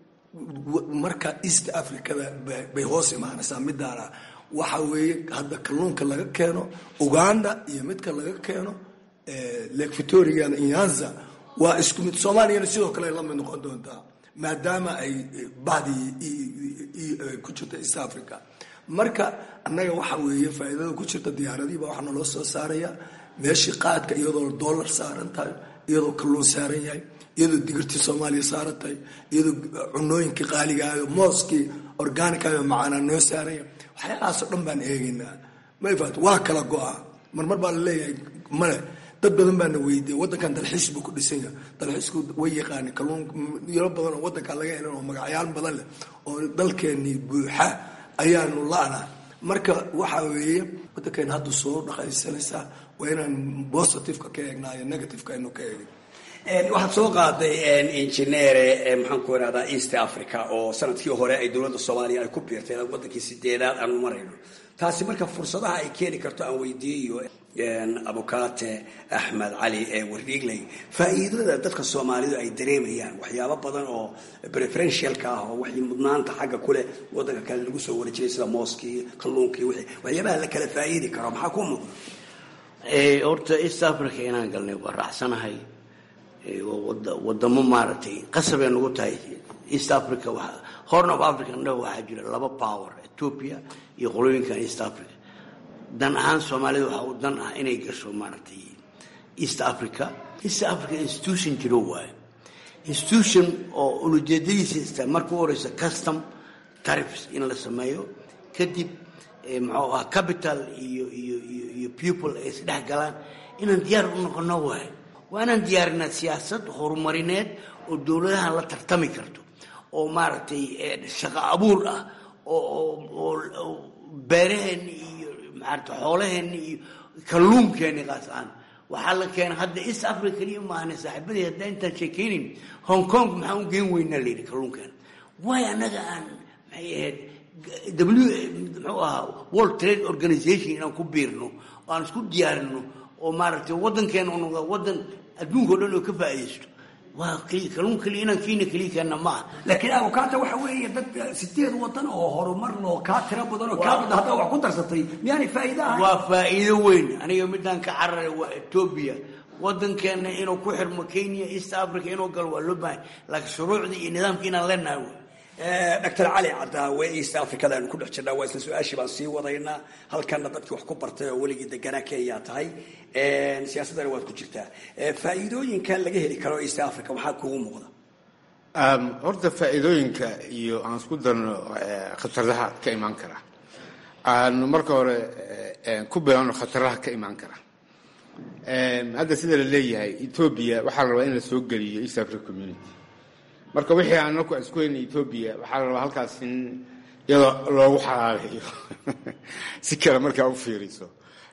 marka east africada bay hoos imaanaysaa midaana waxa weeye hadda kalluunka laga keeno uganda iyo midka laga keeno lake victoria nyanza waa isku mid soomaaliyana sidoo kale la mid noqon doontaa maadaama ay bahdii ku jirta east africa marka annaga waxa weeye faa'iidada ku jirta diyaaradiiba waxaa naloo soo saaraya meeshii qaadka iyadoo dollar saaran tahay iyadoo kalluun saaran yahay iyadoo digirtii soomaaliya saaran tahay iyadoo cunooyinkii qaaligaayo mooskii organicayo macaanaa noo saaran yahay waxyaalahaasoo dhan baan eegaynaa mayfaat waa kala go-a marmar baa la leeyahay male dad badan baana weydiiyey waddankan dalxiis buu ku dhisan yahay dalxiisku way yaqaani kalluun yaro badan oo waddankan laga helan oo magacyaal badan leh oo dalkeennii buuxa ayaanu la'nahay marka waxa weeye waddankeena hadda soo dhaqaysanaysaa waa inaan positiveka ka eegnaa iyo negativeka aynu ka eegin waxaad soo qaaday injineere maxaan ku irahdaa east africa oo sanadkii hore ay dowladda soomaaliya ay ku biirtay waddankii 8aad aanu marayno taasi marka fursadaha ay keeni karto aan weydiiyo abukaate axmed cali wardhiigley faa'iidada dadka soomaalidu ay dareemayaan waxyaabo badan oo preferentialka ah oo wixii mudnaanta xagga kule waddanka kale lagu soo wareejiyay sida mooskii kalluunkii waxyaabaha la kala faa'iidi karo maxaa ku muuqda horta east africa inaan galnay waa raacsanahay wadamo maaragtay qasabay nagu tahay east africa horn of africa indhaha waxaa jira laba power ethiopia iyo qolooyinkan east africa dan ahaan soomaalida waxaa u dan ah inay gasho maaragtay east africa institution jiro waayo institution oo ulujeedadiisa marka u horeysa custom tariffs in la sameeyo kadib muxuu ah capital iyo people ay isdhex galaan inaan diyaar u noqono waayo waa inaan diyaarinaa siyaasad horumarineed oo dowladahan la tartami karto oo maaragtay shaqo abuur ah oo beeraheenni iyo maaragtay xoolaheenni iyo kalluunkeeni qaas aan waxaa la keenay hadda east africa keliya maahane saaxiibadii hadda intaan sheekeynin hong kong maxaan u geen weynaa layidhi kalluunkeena waayo annaga aan maxay ahayd muxuu ahaa world trade organization inaan ku biirno oo aan isku diyaarino oo maaragtay waddankeena unaga waddan adduunka o dhan oo ka faa'iidaysto waa kalluun keliya inaan kiina keliya keenna maaha laakiin abukaata waxa weeye dad 8 wadan oo horumar loo kaa tira badan oo kaa badan haddaa wax ku darsatay miyaanay faa'iido ahayn waa faa'iido weyn aniga midaan ka cararay waa Ethiopia waddankeena inuu ku xirmo Kenya East Africa inuu galo waa loo baahan laakiin shuruucdii iyo nidaamkii inaan leenahay dr cali cadaawe east africada aynu ku dhex jirnaa waa isla su-aashii baan sii wadaynaa halkana dadkii wax ku bartay oo weligii deganaa kenya tahay siyaasaddana waad ku jirtaa faa'iidooyinkan laga heli karo east africa waxaa kugu muuqda horta faa'iidooyinka iyo aan isku darno khataraha ka imaan kara aan marka hore ku beerno khataraha ka imaan kara hadda sida la leeyahay Ethiopia waxaa la rabaa in la soo geliyo East African Community marka wixii aan ku isku haynay Ethiopia waxaa la rabaa halkaas in iyadoo loogu xalaaleeyo si kale markaa u fiiriso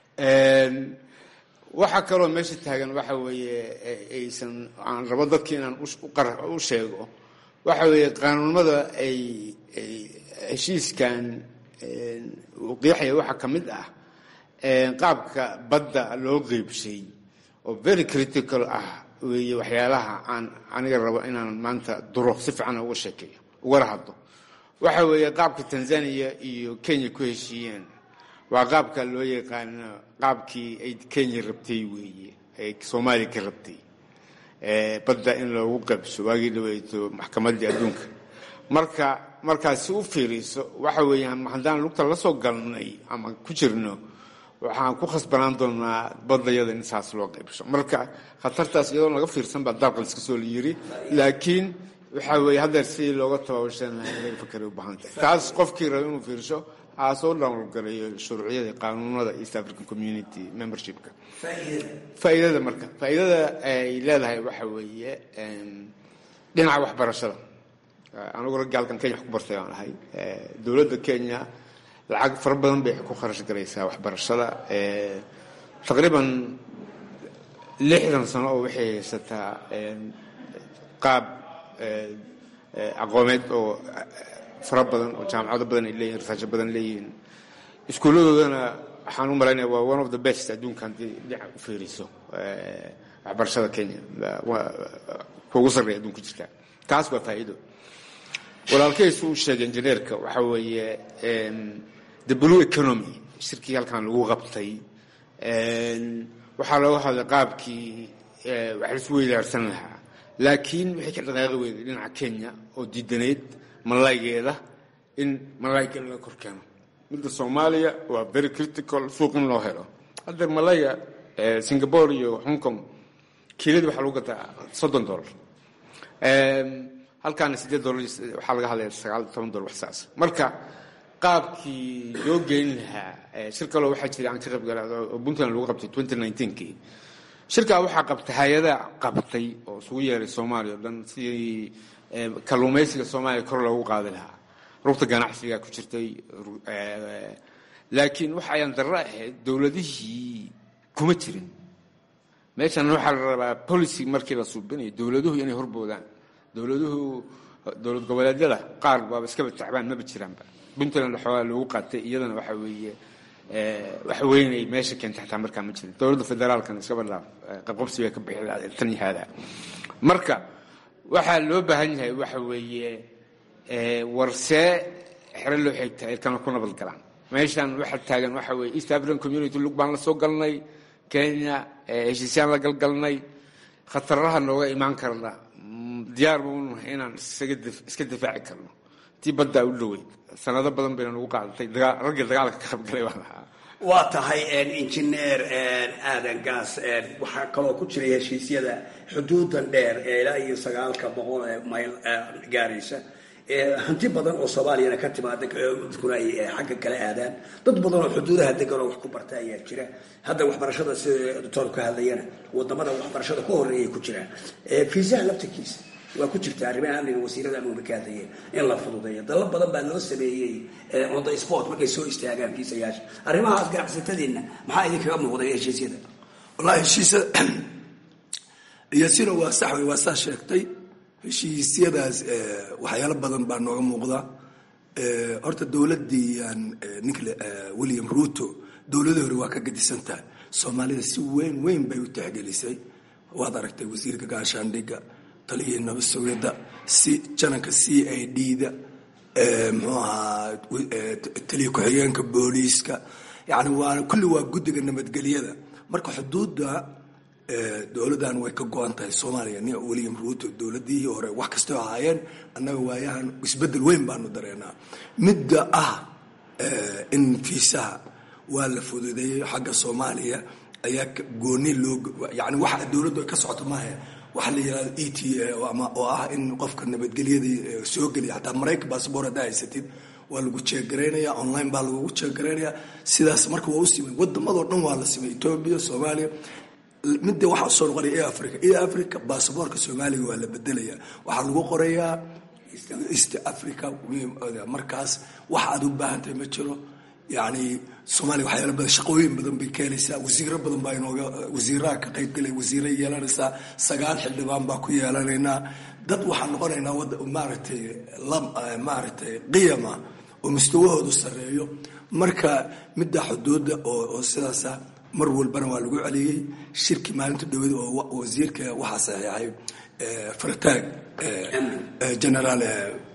waxa kaloo meesha taagan waxa weeye aysan aan rabo dadkii inaan u sheego waxa weeye qaanuunimada ay heshiiskan uu qeexaya waxa ka mid ah qaabka badda loo qeybshay oo very critical ah weeye waxyaalaha aan aniga rabo inaan maanta duro si fiican uga sheekeeyo uga hadlo waxa weeye qaabka Tanzania iyo Kenya ku heshiiyeen waa qaabka loo yaqaan qaabkii ay Kenya rabtay weeye ay Soomaaliya ka rabtay badda in loogu qabso waagii dhaweeyto maxkamadda adduunka marka si u fiiriso waxa weeyaan haddaan lugta la soo galnay ama ku jirno waxaan ku khasbanaan doonaa badayada in saas loo qaybsho marka khatartaas iyadoo laga fiirsan baa dalkan iska soo yiri laakiin waxa weeye hadda si looga tababarsan lahayn fikir u baahan tahay taas qofkii rabo inuu fiirsho aasoo dhaqangalay shuruuciyada qaanuunada East African Community membershipka faa'iidada marka faa'iidada ay leedahay waxa weeye dhinaca waxbarashada anigu ragaalkan Kenya ku bartay aan ahay dawladda Kenya lacag fara badan bay ku kharash galaysaa waxbarashada taqriiban 60 sano oo waxay haysataa qaab aqooneed oo fara badan oo jaamacado badan ay leeyihiin research badan leeyihiin iskuuladoodana waxaan u maleynayaa waa one of the best adduunka haddii dhinaca u fiiriso waxbarashada Kenya kuugu sarreeya adduunka jirta taas waa faa'iido walaalkaysu uu sheegay injineerka waxa weeye the blue economy shirkii halkan lagu qabtay waxaa looga hadlay qaabkii wax la isku weydaarsan lahaa laakiin wixii ka dhaqaaqi weyday dhinaca Kenya oo diidaneyd malaygeeda in malayga la korkeeno midda Soomaaliya waa very critical suuq in loo helo hadda malaya Singapore iyo Hong Kong kiilada waxa lagu gataa $30 halkaan $8 waxaa laga hadlayaa $19 wax saas marka qaabkii loo geyn lahaa shirka loo waxa jiray aan ka qayb galay oo Puntland lagu qabtay 2019kii shirka waxa qabtay hay'ada qabtay oo soo yeeray Soomaaliya dhan si kalluumaysiga Soomaaliya kor loogu qaadi lahaa rugta ganacsiga ku jirtay laakiin waxa ay darro ahayd dawladihii kuma jirin meeshan waxa la rabaa policy markii la suubinayo dawladuhu inay horboodaan dawlad goboleedyada qaar baa iska tacbaan ma jiraanba Puntland waxa loogu qaatay iyadana waxa weeye waxa weynay meesha keentay taa markaa ma jirin dawladda federaalkan iska badlaa qabqabsiga ka bixiyay tan yaada marka waxa loo baahan yahay waxa weeye warse xiro loo xigtay kan ku nabad galaan meeshan waxa taagan waxa weeye East African Community lug baan la soo galnay Kenya heshiisyan la galgalnay khataraha nooga imaan karna diyaar buu inaan iska difaaci karno tii badda u dhaweyd sanado badan bayna ugu qaadatay ragga dagaalka ka qayb galay waa tahay engineer aadan gaas waxa kaloo ku jira heshiisyada xuduudan dheer ee ilaa iyo 900 mayl gaaraysa hanti badan oo Soomaaliya ka timaada dadkuna ay xagga kala aadaan dad badan oo xuduudaha degan oo wax ku barta ayaa jira hadda waxbarashada sida doctor ka hadlayana wadamada waxbarashada ku horeeyay ku jiraan fiisaha labtikiisa waa ku jirta arrimaha amniga wasiirada amniga ka hadlayeen in la fududeeyo dalal badan baa loo sameeyey on the sport markay soo istaagaan kiisayaasha arrimahaas ganacsatadiina maxaa idinkaga muuqday heshiisyada wallahi heshiisyada iyasina waa sax wey waa saa sheegtay heshiisyadaas waxyaalo badan baa nooga muuqda horta dowladdii William Ruto dowladii hore waa ka gadisantahay Soomaalida si weyn bay u tixgelisay waad aragtay wasiirka gaashaandhigga taliyay nabad sugidda si jananka CID-da muxuu ahaa taliya ku-xigeenka booliiska yani waa kulli waa guddiga nabadgelyada marka xuduudda dowladdan way ka go-an tahay Soomaaliya nin William Ruto dowladii hore wax kasta oo ahaayeen annaga waayahan isbedel weyn baanu dareenaa midda in fiisaha waa la fududeeyay xagga Soomaaliya ayaa gooni loo yani waxa dowladdu ka socoto maaha waxa la yiraahdo ETA oo in qofka nabadgelyada soo geliya hataa Mareykanka passport hadaa haysatid waa lagu check-gareynaya online baa lagu check-gareynaya sidaas marka waa u simay waddamadoo dhan waa la simay Ethiopia Soomaaliya midda waxa soo noqday Africa passportka Soomaaliga waa la bedelaya waxa lagu qorayaa East Africa markaas waxa aad u baahantahay ma jiro يعني Soomaaliya waxyaalo badan shaqooyin badan bay keenaysaa wasiiro badan baa inooga wasiiraha ka qayb galay wasiiro yeelanaysaa 9 xildhibaan baa ku yeelanaynaa dad waxaan noqonaynaa maaragtay qiyama oo mustawahoodu sareeyo marka midda xuduudda oo sidaas mar walbana waa lagu celiyay shirki maalinta dawladda oo wasiirka waxa saxiixay Fartaag General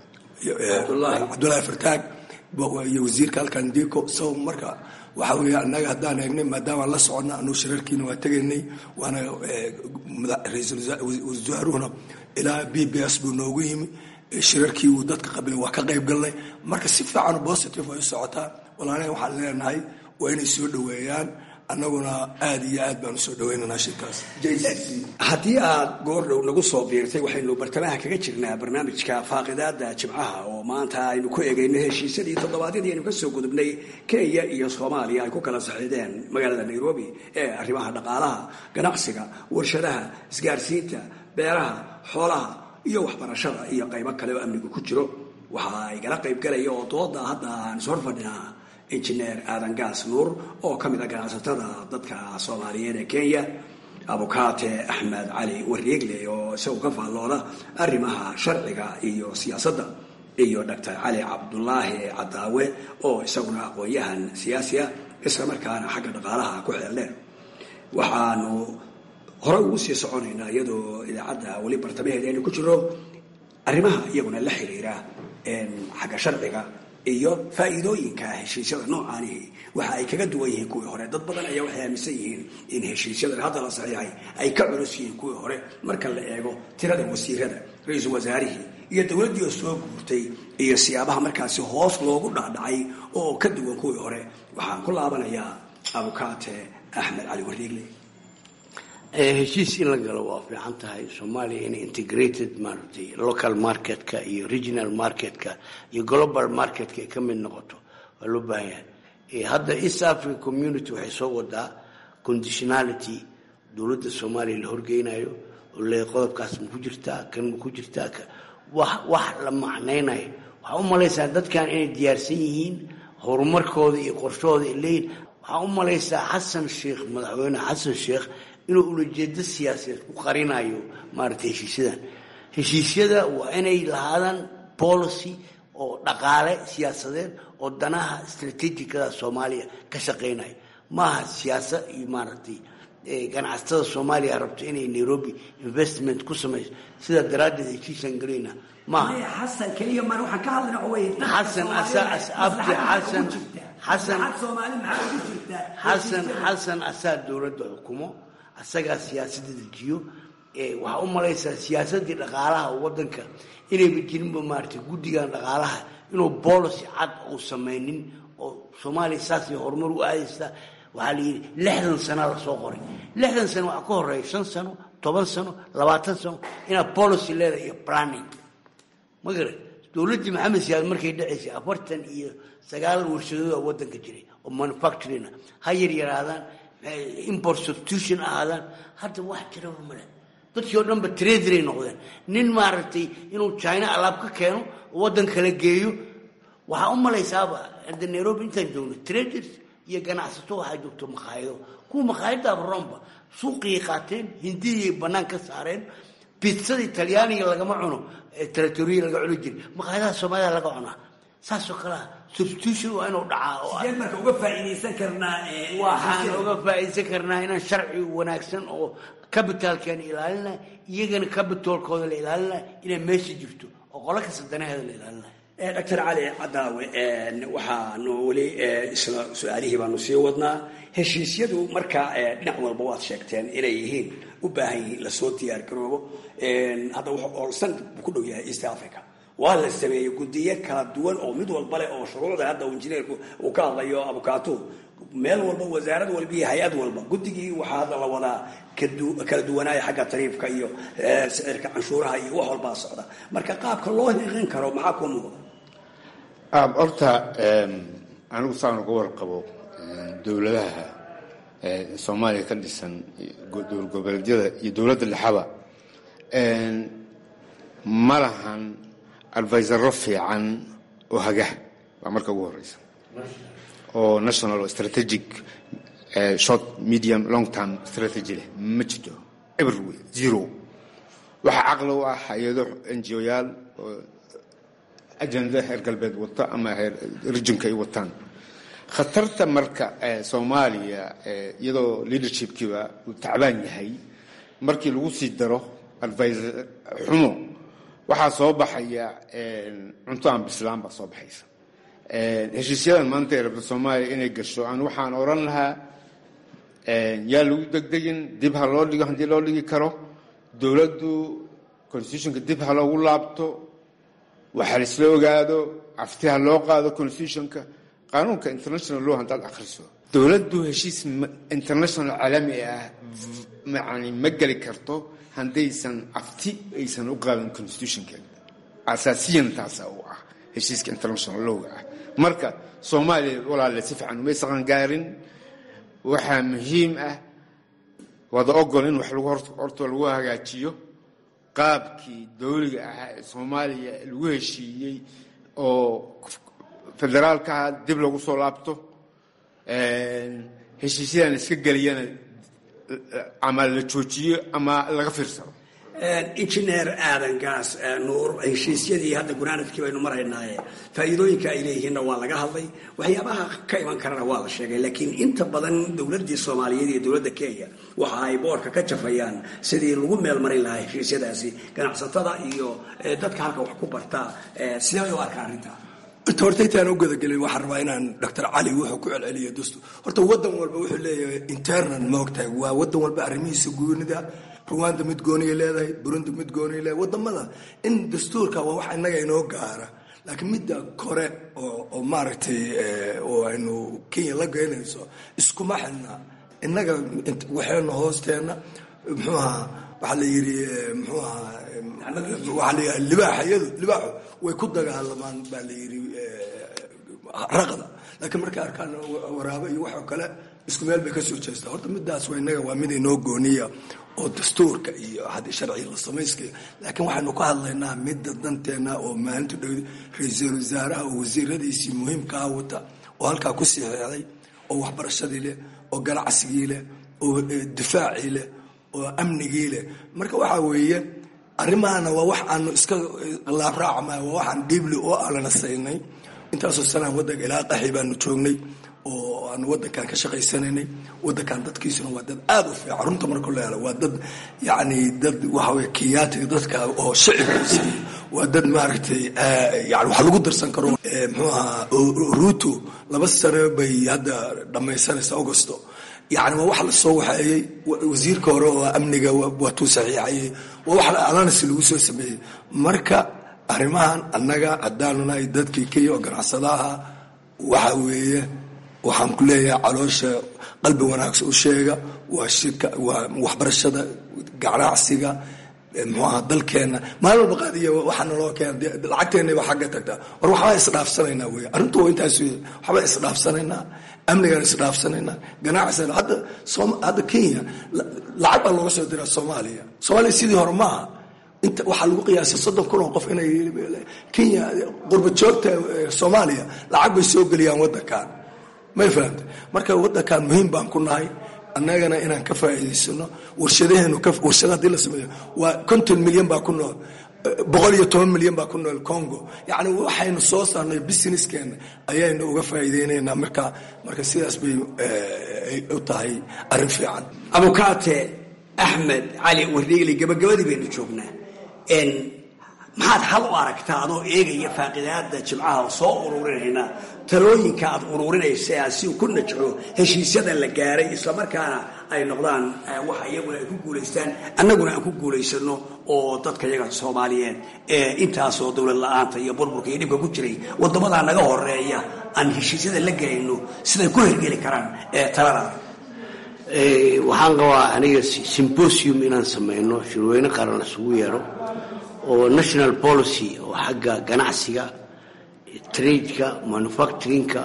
Abdullahi Fartaag iyo wasiirka halkan Diko soo marka waxa weeye annaga hadaan eegnay maadaama la soconna anu shirarkiina waa tageynay waana ra'iisul wasaaruhuna ilaa BBS buu noogu yimi shirarkii uu dadka qabilay waa ka qayb galnay marka si fiican positive ay socotaa walaalahay waxaan leenahay waa inay soo dhaweeyaan annaguna aad iyo aad baan soo dhaweynaa shirkaas haddii aad goordhow nagu soo biirtay waxaynu bartamaha kaga jirnaa barnaamijka faaqidaada jimcaha oo maanta aynu ku eegayno heshiisyadii toddobaadyadii aynu ka soo gudubnay Kenya iyo Soomaaliya ay ku kala saxiixdeen magaalada Nairobi ee arrimaha dhaqaalaha ganacsiga warshadaha isgaarsiinta beeraha xoolaha iyo waxbarashada iyo qaybo kale oo amnigu ku jiro waxa ay kala qayb galayeen oo dooda hadda aan soo fadhinaa Engineer Aadan Gaas Nuur oo ka mid ah ganacsatada dadka Soomaaliyeed ee Kenya Abukaate Axmed Cali Wareegle oo isagu ka faallooda arrimaha sharciga iyo siyaasadda iyo Dr. Cali Cabdullaahi Cadaawe oo isaguna aqoon-yahan siyaasi ah isla markaana xagga dhaqaalaha ku xeeldheer waxaanu hore ugu sii soconaynaa iyadoo idaacadda weli bartamaheeda aynu ku jiro arrimaha iyaguna la xiriira xagga sharciga iyo faa'iidooyinka heshiisyada noocaani waxa ay kaga duwan yihiin kuwii hore dad badan ayaa waxay aaminsan yihiin in heshiisyada hadda la saxiixay ay ka culus yihiin kuwii hore marka la eego tirada wasiirada ra'iisul wasaarihii iyo dowladdii oo soo guurtay iyo siyaabaha markaasi hoos loogu dhacdhacay oo ka duwan kuwii hore waxaan ku laabanayaa Abukaate Axmed Cali Wareegle heshiis in la galo waa fiican tahay Soomaaliya in integrated market local marketka iyo regional marketka iyo global marketka ka mid noqoto waa loo baahan yahay hadda East African Community waxay soo wadaa conditionality dowladda Soomaaliya la horgeynayo oo le qodobkaas ku jirta kan ku jirta wax la macnaynayo waxa u malaysaa dadkan inay diyaarsan yihiin horumarkooda iyo qorshooda ilaa waxa u malaysaa Xasan Sheekh madaxweyne Xasan Sheekh inuu ujeedo siyaasadeed ku qarinayo maartay heshiisyada waa inay lahaadaan policy oo dhaqaale siyaasadeed oo danaha istaraatiijikada Soomaaliya ka shaqeynaya maaha siyaasad iyo maartay ganacsatada Soomaaliya rabto inay Nairobi investment ku sameeyso sida daraaddeed heshiiskan galina maaha Xasan kaliya ma waxaan ka hadlaynaa oo way Xasan asaad dowladda xukumo asaga siyaasadda dejiyo waxa u malaysaa siyaasadda dhaqaalaha wadanka inay jirinba maartay guddigan dhaqaalaha inuu policy cad uu sameeynin oo Soomaaliya saasi horumar u aadaysa waxa la yiri 60 sano la soo qoray 60 sano waxa ka horeeyay 5 sano 10 sano 20 sano ina policy leedahay iyo planning magare dowladda Maxamed Siyaad markay dhaceysay 49 warshadood oo wadanka jiray oo manufacturing hayr yaraadaan import substitution ahaadaan hadda wax jira male dadkii oo dhanba traderay noqdeen. nin maaragtay inuu China alaab ka keeno waddan kala geeyo waxaa u malaysaaba hadda Nairobi intaan joogno traders iyo ganacsato waxaa joogto maqaayido kuwa maqaayida Romba suuqii qaateen hindiyay banaan ka saareen pizzada Talyaaniga lagama cuno territory laga cuno jiray maqaayadaha Soomaaliya laga cunaa saasoo kala substitution waa inuu dhacaa oo sideen marka uga faa'iideysan karnaa waxaan uga faa'iideysan karnaa inaan sharci wanaagsan oo capitalkan ilaalina iyagana capitalkooda la ilaalina inay meesha jirto oo qolo kasta danaheeda la ilaalina Dr. Ali Cadaawe waxaanu weli isla su'aalihii baanu sii wadnaa heshiisyadu marka dhinac walba waad sheegteen inay yihiin u baahan yihiin la soo diyaar garoobo hadda wuxuu olsan ku dhow yahay East Africa waa la sameeyay guddiyo kala duwan oo mid walba leh oo shuruucda hadda injineerku uu ka hadlayo abukaatu meel walba wasaarad walba iyo hay'ad walba guddigii waxaa hadda la wadaa kala duwanaayo xagga tariifka iyo sicirka canshuuraha iyo wax walba socda marka qaabka loo hiqin karo maxaa ku muuqda horta anigu saan uga warqabo dowladaha Soomaaliya ka dhisan dowlad goboleedyada iyo dowladda dhexaba ma lahan advisor fiican oo haga waa marka ugu horeysa oo national strategic short medium long term strategy leh ma jiro everywhere zero waxa aqlo ah hay'ado NGO yaal ajanda heer galbeed wata ama heer regionka ay wataan khatarta marka Soomaaliya iyadoo leadershipkiiba uu tacbaan yahay markii lagu sii daro advisor xumo waxaa soo baxaya cunto aan bislaan ba soo baxaysa heshiisyadan maanta ee rabta Soomaaliya inay gasho aan waxaan oran lahaa yaa lagu degdegin dib ha loo dhigo hadii loo dhigi karo dowladdu constitutionka dib ha loogu laabto waxa la isla ogaado aftiha loo qaado constitutionka qaanuunka international law hantaad akhriso dowladdu heshiis international caalami ah macni ma gali karto handaysan afti aysan u qaadan constitutionka asaasiyan taas oo ah heshiiska international law ah marka Soomaaliya walaal si fiican uma saqan gaarin waxa muhiim ah wada ogol in wax lagu horto lagu hagaajiyo qaabkii dawliga ah ee Soomaaliya lagu heshiiyay oo federaalka dib lagu soo laabto heshiisyadan iska galiyana ama la joojiyo ama laga fiirsado engineer Aadan Gaas Nuur heshiisyadii hadda gunaanadkii baynu maraynaaye faa'iidooyinka ay leeyihiin waa laga hadlay waxyaabaha ka iman karana waa la sheegay laakiin inta badan dawladda Soomaaliyeed iyo dawladda Kenya waxa ay boorka ka jafayaan sidii lagu meel marin lahaa heshiisyadaasi ganacsatada iyo dadka halka wax ku barta sidoo oo arkaan arrinta horta intaan u gadagelin waxaan rabaa inaan Dr. Ali wuxuu ku celceliyo dusto horta wadan walba wuxuu leeyahay internal moogtahay waa wadan walba arrimihiisa guunida Rwanda mid gooniye leedahay Burundi mid gooniye leedahay wadamada in dastuurka waa wax inaga inoo gaara laakiin midda kore oo maaragtay oo aynu Kenya la geynayso isku maxalna inaga waxaynu hoosteena muxuu ahaa waxa la yiri muxuu ahaa waxa la libaaxu way ku dagaalamaan baa la yiri raqada laakiin marka arkaan waraabo iyo wax kale isku meel bay ka soo jeestaa horta midaas waa inaga waa mid inoo gooniya oo dastuurka iyo hadii sharci la sameeyay laakiin waxaanu ka hadlaynaa midda danteena oo maalinta dhow ra'iisul wasaaraha oo wasiiradiisii muhiimka ah wata oo halka ku siixay oo waxbarashadii leh oo ganacsigii leh oo difaacii leh oo amnigii leh marka waxa weeye arrimaana waa wax aanu iska laab raacmay waa waxaan dibli oo aan saynay intaasoo sanad wadanka ilaa qaxi baanu joognay oo aan wadankan ka shaqaysanaynay wadankan dadkiisuna waa dad aad u fiican runta marka la helo waa dad yaani dad waxa way kiyaatiga dadka oo shicibkiisa waa dad maaragtay yaani wax lagu darsan karo muxuu ahaa Ruto 2 sano bay hadda dhamaysanaysa Augusto يعني wax la soo waxay wasiirka hore oo amniga waa tuu saxiixay wax la alaansi lagu soo sameeyay marka arrimahan annaga cadaanuna ay dadkii Kenya oo ganacsadaha waxa weeye waxaan ku leeyahay caloosha qalbi wanaagsan u sheega waa shirka waa waxbarashada ganacsiga muxuu ahaa dalkeenna maalin walba qaadiya waxaana loo keena lacagteenna waa xagga tagtaa war waxbaa isdhaafsanaynaa wey arrintu waa intaas wey waxbaa isdhaafsanaynaa amnigaan isdhaafsanaynaa ganacsigan hadda Kenya lacag baa looga soo diraa Soomaaliya sidii hore maaha inta waxaa lagu qiyaasay 30,000 oo qof inay Kenya qurba joogta Soomaaliya lacag bay soo geliyaan wadankan ma fahamtay marka wadankan muhiim baan ku nahay annagana inaan ka faa'iideysano warshadaha hadii la sameeyo waa 50 milyan baa ku nool 110 milyan baa ku nool Congo yacni waxaynu soo saarnay businesskeena ayaynu uga faa'iideynaynaa marka sidaas bay u tahay arrin fiican abukaate Axmed Cali Wardigle gabagabadii baynu joognaa maxaad hal u aragtaa adoo eegaya faaqidaada jimcaha oo soo ururinayna talooyinka aad ururinaysa si uu ku najco heshiisyada la gaaray isla markaana ay noqdaan waxa iyaguna ay ku guuleystaan annaguna aan ku guuleysano oo dadka iyaga Soomaaliyeed intaasoo dawlad la'aanta iyo burburka iyo dhibka ku jiray wadamada naga horeeya aan heshiisyada la galayno siday ku hirgeli karaan talada waxaan qabaa aniga symposium inaan samayno shirweyne qaran isugu yeero oo national policy oo xagga ganacsiga trade-ka manufacturing-ka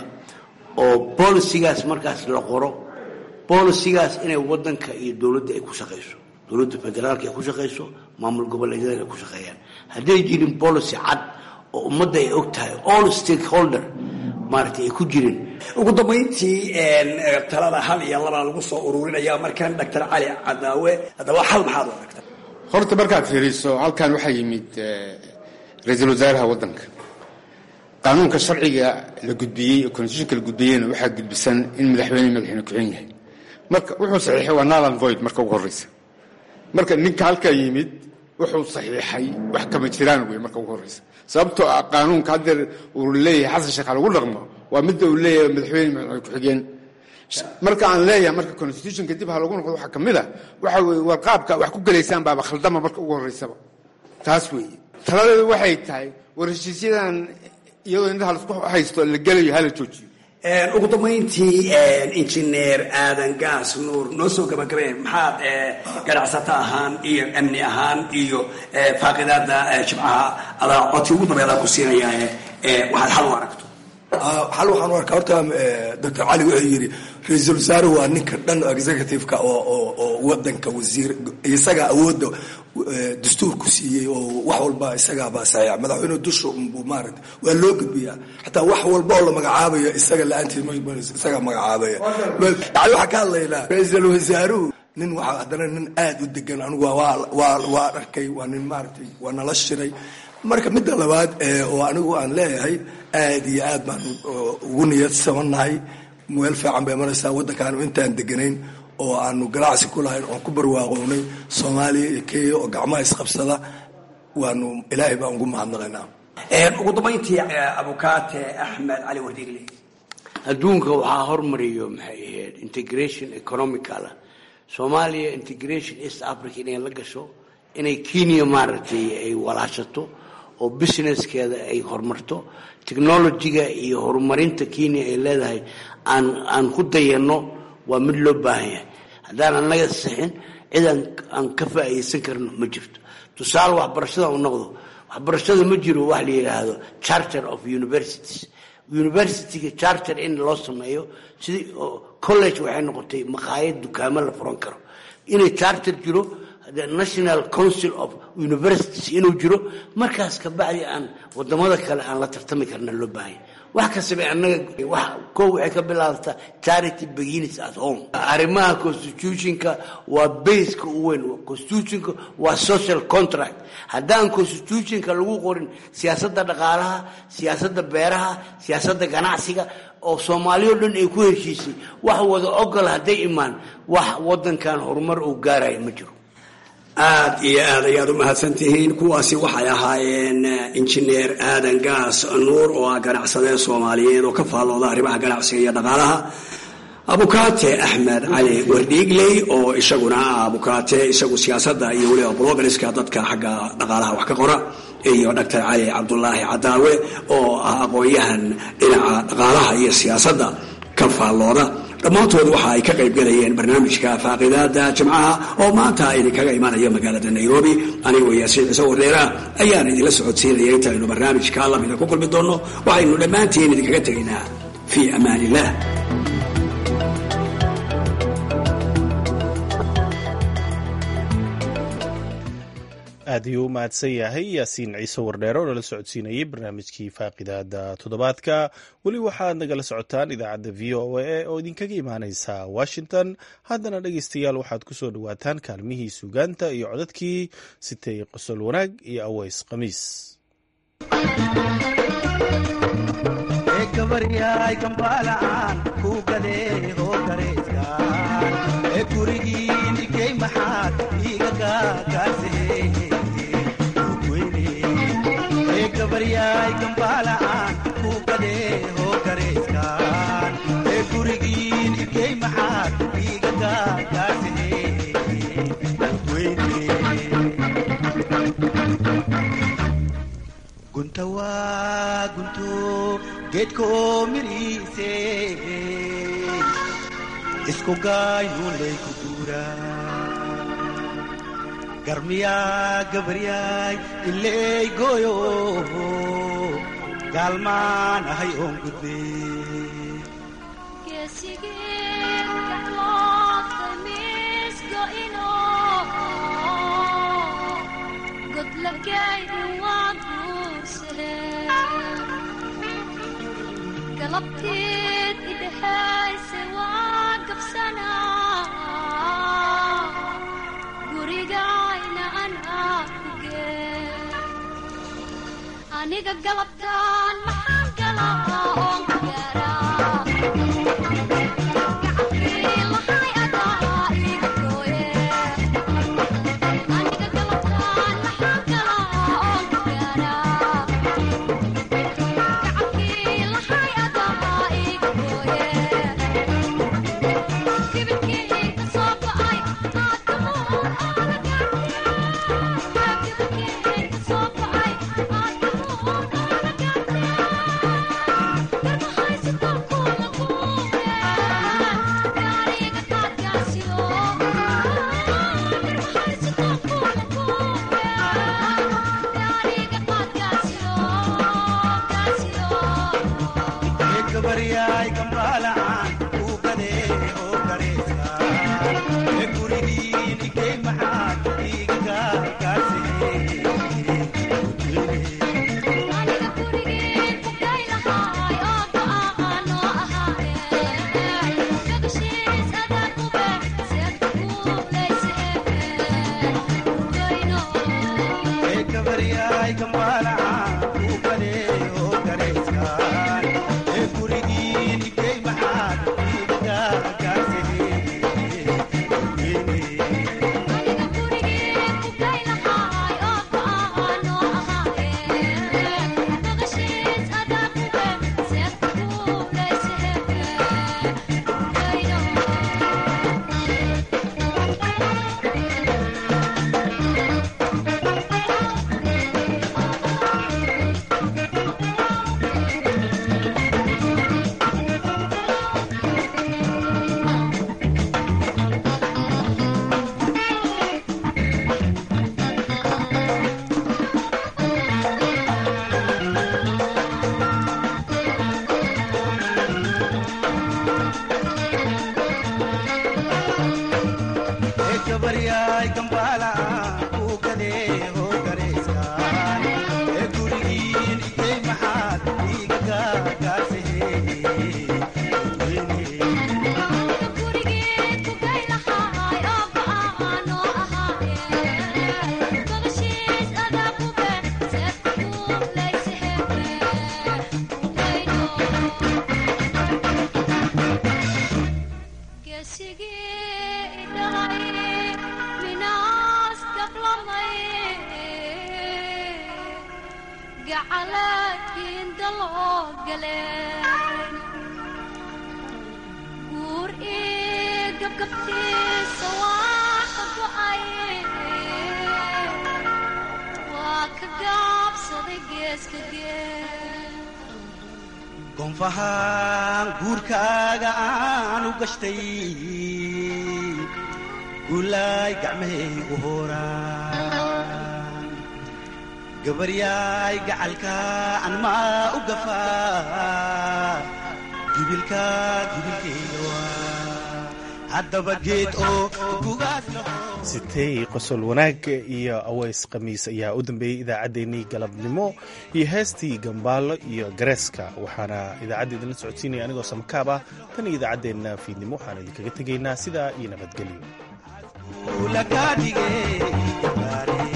oo policygaas markaas la qoro policygaas inay wadanka iyo dawladda ay ku shaqeyso dawladda federaalka ay ku shaqeyso maamul goboleedyada ay ku shaqeeyaan hadday jirin policy cad oo ummadda ay og tahay all stakeholder maartay ku jirin ugu dambeyntii talada hal iyo laba lagu soo ururinaya markan Dr. Cali Cadaawe hadaba hal maxaad u aragtaa horta markaad fiiriso halkan waxaa yimid ra'iisul wasaaraha wadanka qaanuunka sharciga la gudbiyey oo constitutionka la gudbiyeyna waxaa gudbisan in madaxweyne ku-xigeen yahay marka wuxuu saxiixay waa null and void marka ugu horeysa marka ninka halka yimid wuxuu saxiixay wax kama jiraan wey marka ugu horeysa sababtoo ah qaanuunka hadda uu leeyahay xasan sheekh lagu dhaqmo waa mid uu leeyahay madaxweyne ku-xigeen marka aan leeyahay marka constitution kadib ha lagu noqdo waxa kamid ah waxa weey warqaabka wax ku galeysaan baaba khaldama marka ugu horeysaba taas weey taladeedu waxay tahay warshisiyadan iyadoo inta hal isku haysto la galayo hal joojiyo ugu dambeyntii engineer Aadan Gaas Nuur noo soo gabagabay maxaad ganacsata ahaan iyo amni ahaan iyo faaqidaada jimcaha ala codsi ugu dambeeyay ku siinaya waxaad hal u aragto hal waxaan u arkaa horta Dr. Cali wuxuu yiri ra'iisul wasaare waa ninka dhan executive-ka oo wadanka wasiir isaga awoodda dastuurku siiyay oo wax walba isaga baa saxiix madaxweynuhu dushu maarad waa loo gudbiyaa xataa wax walba oo la magacaabayo isaga la'aantiis isaga magacaabaya yani waxa ka hadlaynaa ra'iisul wasaaruhu nin waxa hadana nin aad u degan anigu waa arkay waa nin maartay waa nala shiray marka midda labaad oo anigu aan leeyahay aad iyo aad baan ugu niyadsanahay meel fiican bay maraysaa wadankan intaan deganayn oo aanu ganacsi ku lahayn oo ku barwaaqownay Soomaaliya iyo Kenya oo gacmaha isqabsada waanu ilaahay baan ugu mahadnaqaynaa ugu dambeyntii abukaate Axmed Cali Wardigle adduunka waxaa hormariyo maxay ahayd integration economical Soomaaliya integration East Africa inay la gasho inay Kenya maartay ay walaashato oo businesskeeda ay horumarto technology-ga iyo horumarinta Kenya ay leedahay aan ku dayano waa mid loo baahan yahay haddaan anaga saxin ciidan aan ka faa'iideysan karno ma jirto tusaale waxbarashada u noqdo waxbarashada ma jiro wax la yiraahdo charter of university charter in loo sameeyo sidii college waxay noqotay maqaayad dukaamo la furan karo inay charter jiro the National Council of Universities inuu jiro markaas ka bacdi aan wadamada kale aan la tartami karna loo baahan wax ka sabay anaga wax waxay ka bilaabtaa charity begins at home arimaha constitutionka waa base-ka u weyn constitutionka waa social contract haddaan constitutionka lagu qorin siyaasadda dhaqaalaha siyaasadda beeraha siyaasadda ganacsiga oo Soomaaliya dhan ay ku heshiisay wax wada ogol haday imaan wax wadankan horumar uu gaaray ma jiro aad iyo aad ayaad u mahadsantihiin kuwaasi waxay ahaayeen engineer Aadan Gaas Nuur oo ganacsade Soomaaliyeed oo ka faalooda arrimaha ganacsiga iyo dhaqaalaha abukaate Axmed Cali Wardigle oo isaguna abukaate isagu siyaasadda iyo waliba bloggerska dadka xagga dhaqaalaha wax ka qora iyo Dr. Cali Cabdullaahi Cadaawe oo aqoonyahan dhinaca dhaqaalaha iyo siyaasadda ka faalooda dhammaantood waxa ay ka qayb galayeen barnaamijka faaqidaada jimcaha oo maanta idinkaga imanaya magaalada nairobi. anigoo yaasiin ciise wardheera ayaan idinla socodsiinaya intaynu barnaamijka lamida ku kulmi doonno. waxaynu dhammaantiin idinkaga tegaynaa fii amaan illah. aad ayuu u mahadsan yahay yaasiin ciise wardheero oo nala socodsiinayay barnaamijkii faaqidaada toddobaadka. weli waxaad nagala socotaan idaacadda v o a oo idinkaga imaaneysa washington. haddana dhegeystayaal waxaad ku soo dhowaataan kaalmihii suugaanta iyo codadkii sitay qosol wanaag iyo aweys khamiis. gunta waa gunto geedko miriise isku gaayuulay ku duura garmiyaa gabaryaay ilay gooyo gaalmaan ahay oon gudbe galabteed idhexayse waa gabsanaa gurigayna anaa ku gee aniga galabtaan maxaan galaa oon ku gaaraa gonfahaan guurkaaga aan u gashtay guulaay gacmahaygu hooraan gabaryaay gacalka aan maa u gafaa gibilka gibilkayga waa haddaba geed oo gugaad sitay qosol wanaag iyo aways khamiis ayaa u dambeeyey idaacaddeenii galabnimo iyo heestii gambaalo iyo gareeska waxaana idaacadda idinla socodsiinaya anigoo samakaab ah tan iyo idaacaddeenna fiidnimo waxaan idinkaga tegaynaa sidaa iyo nabadgelyo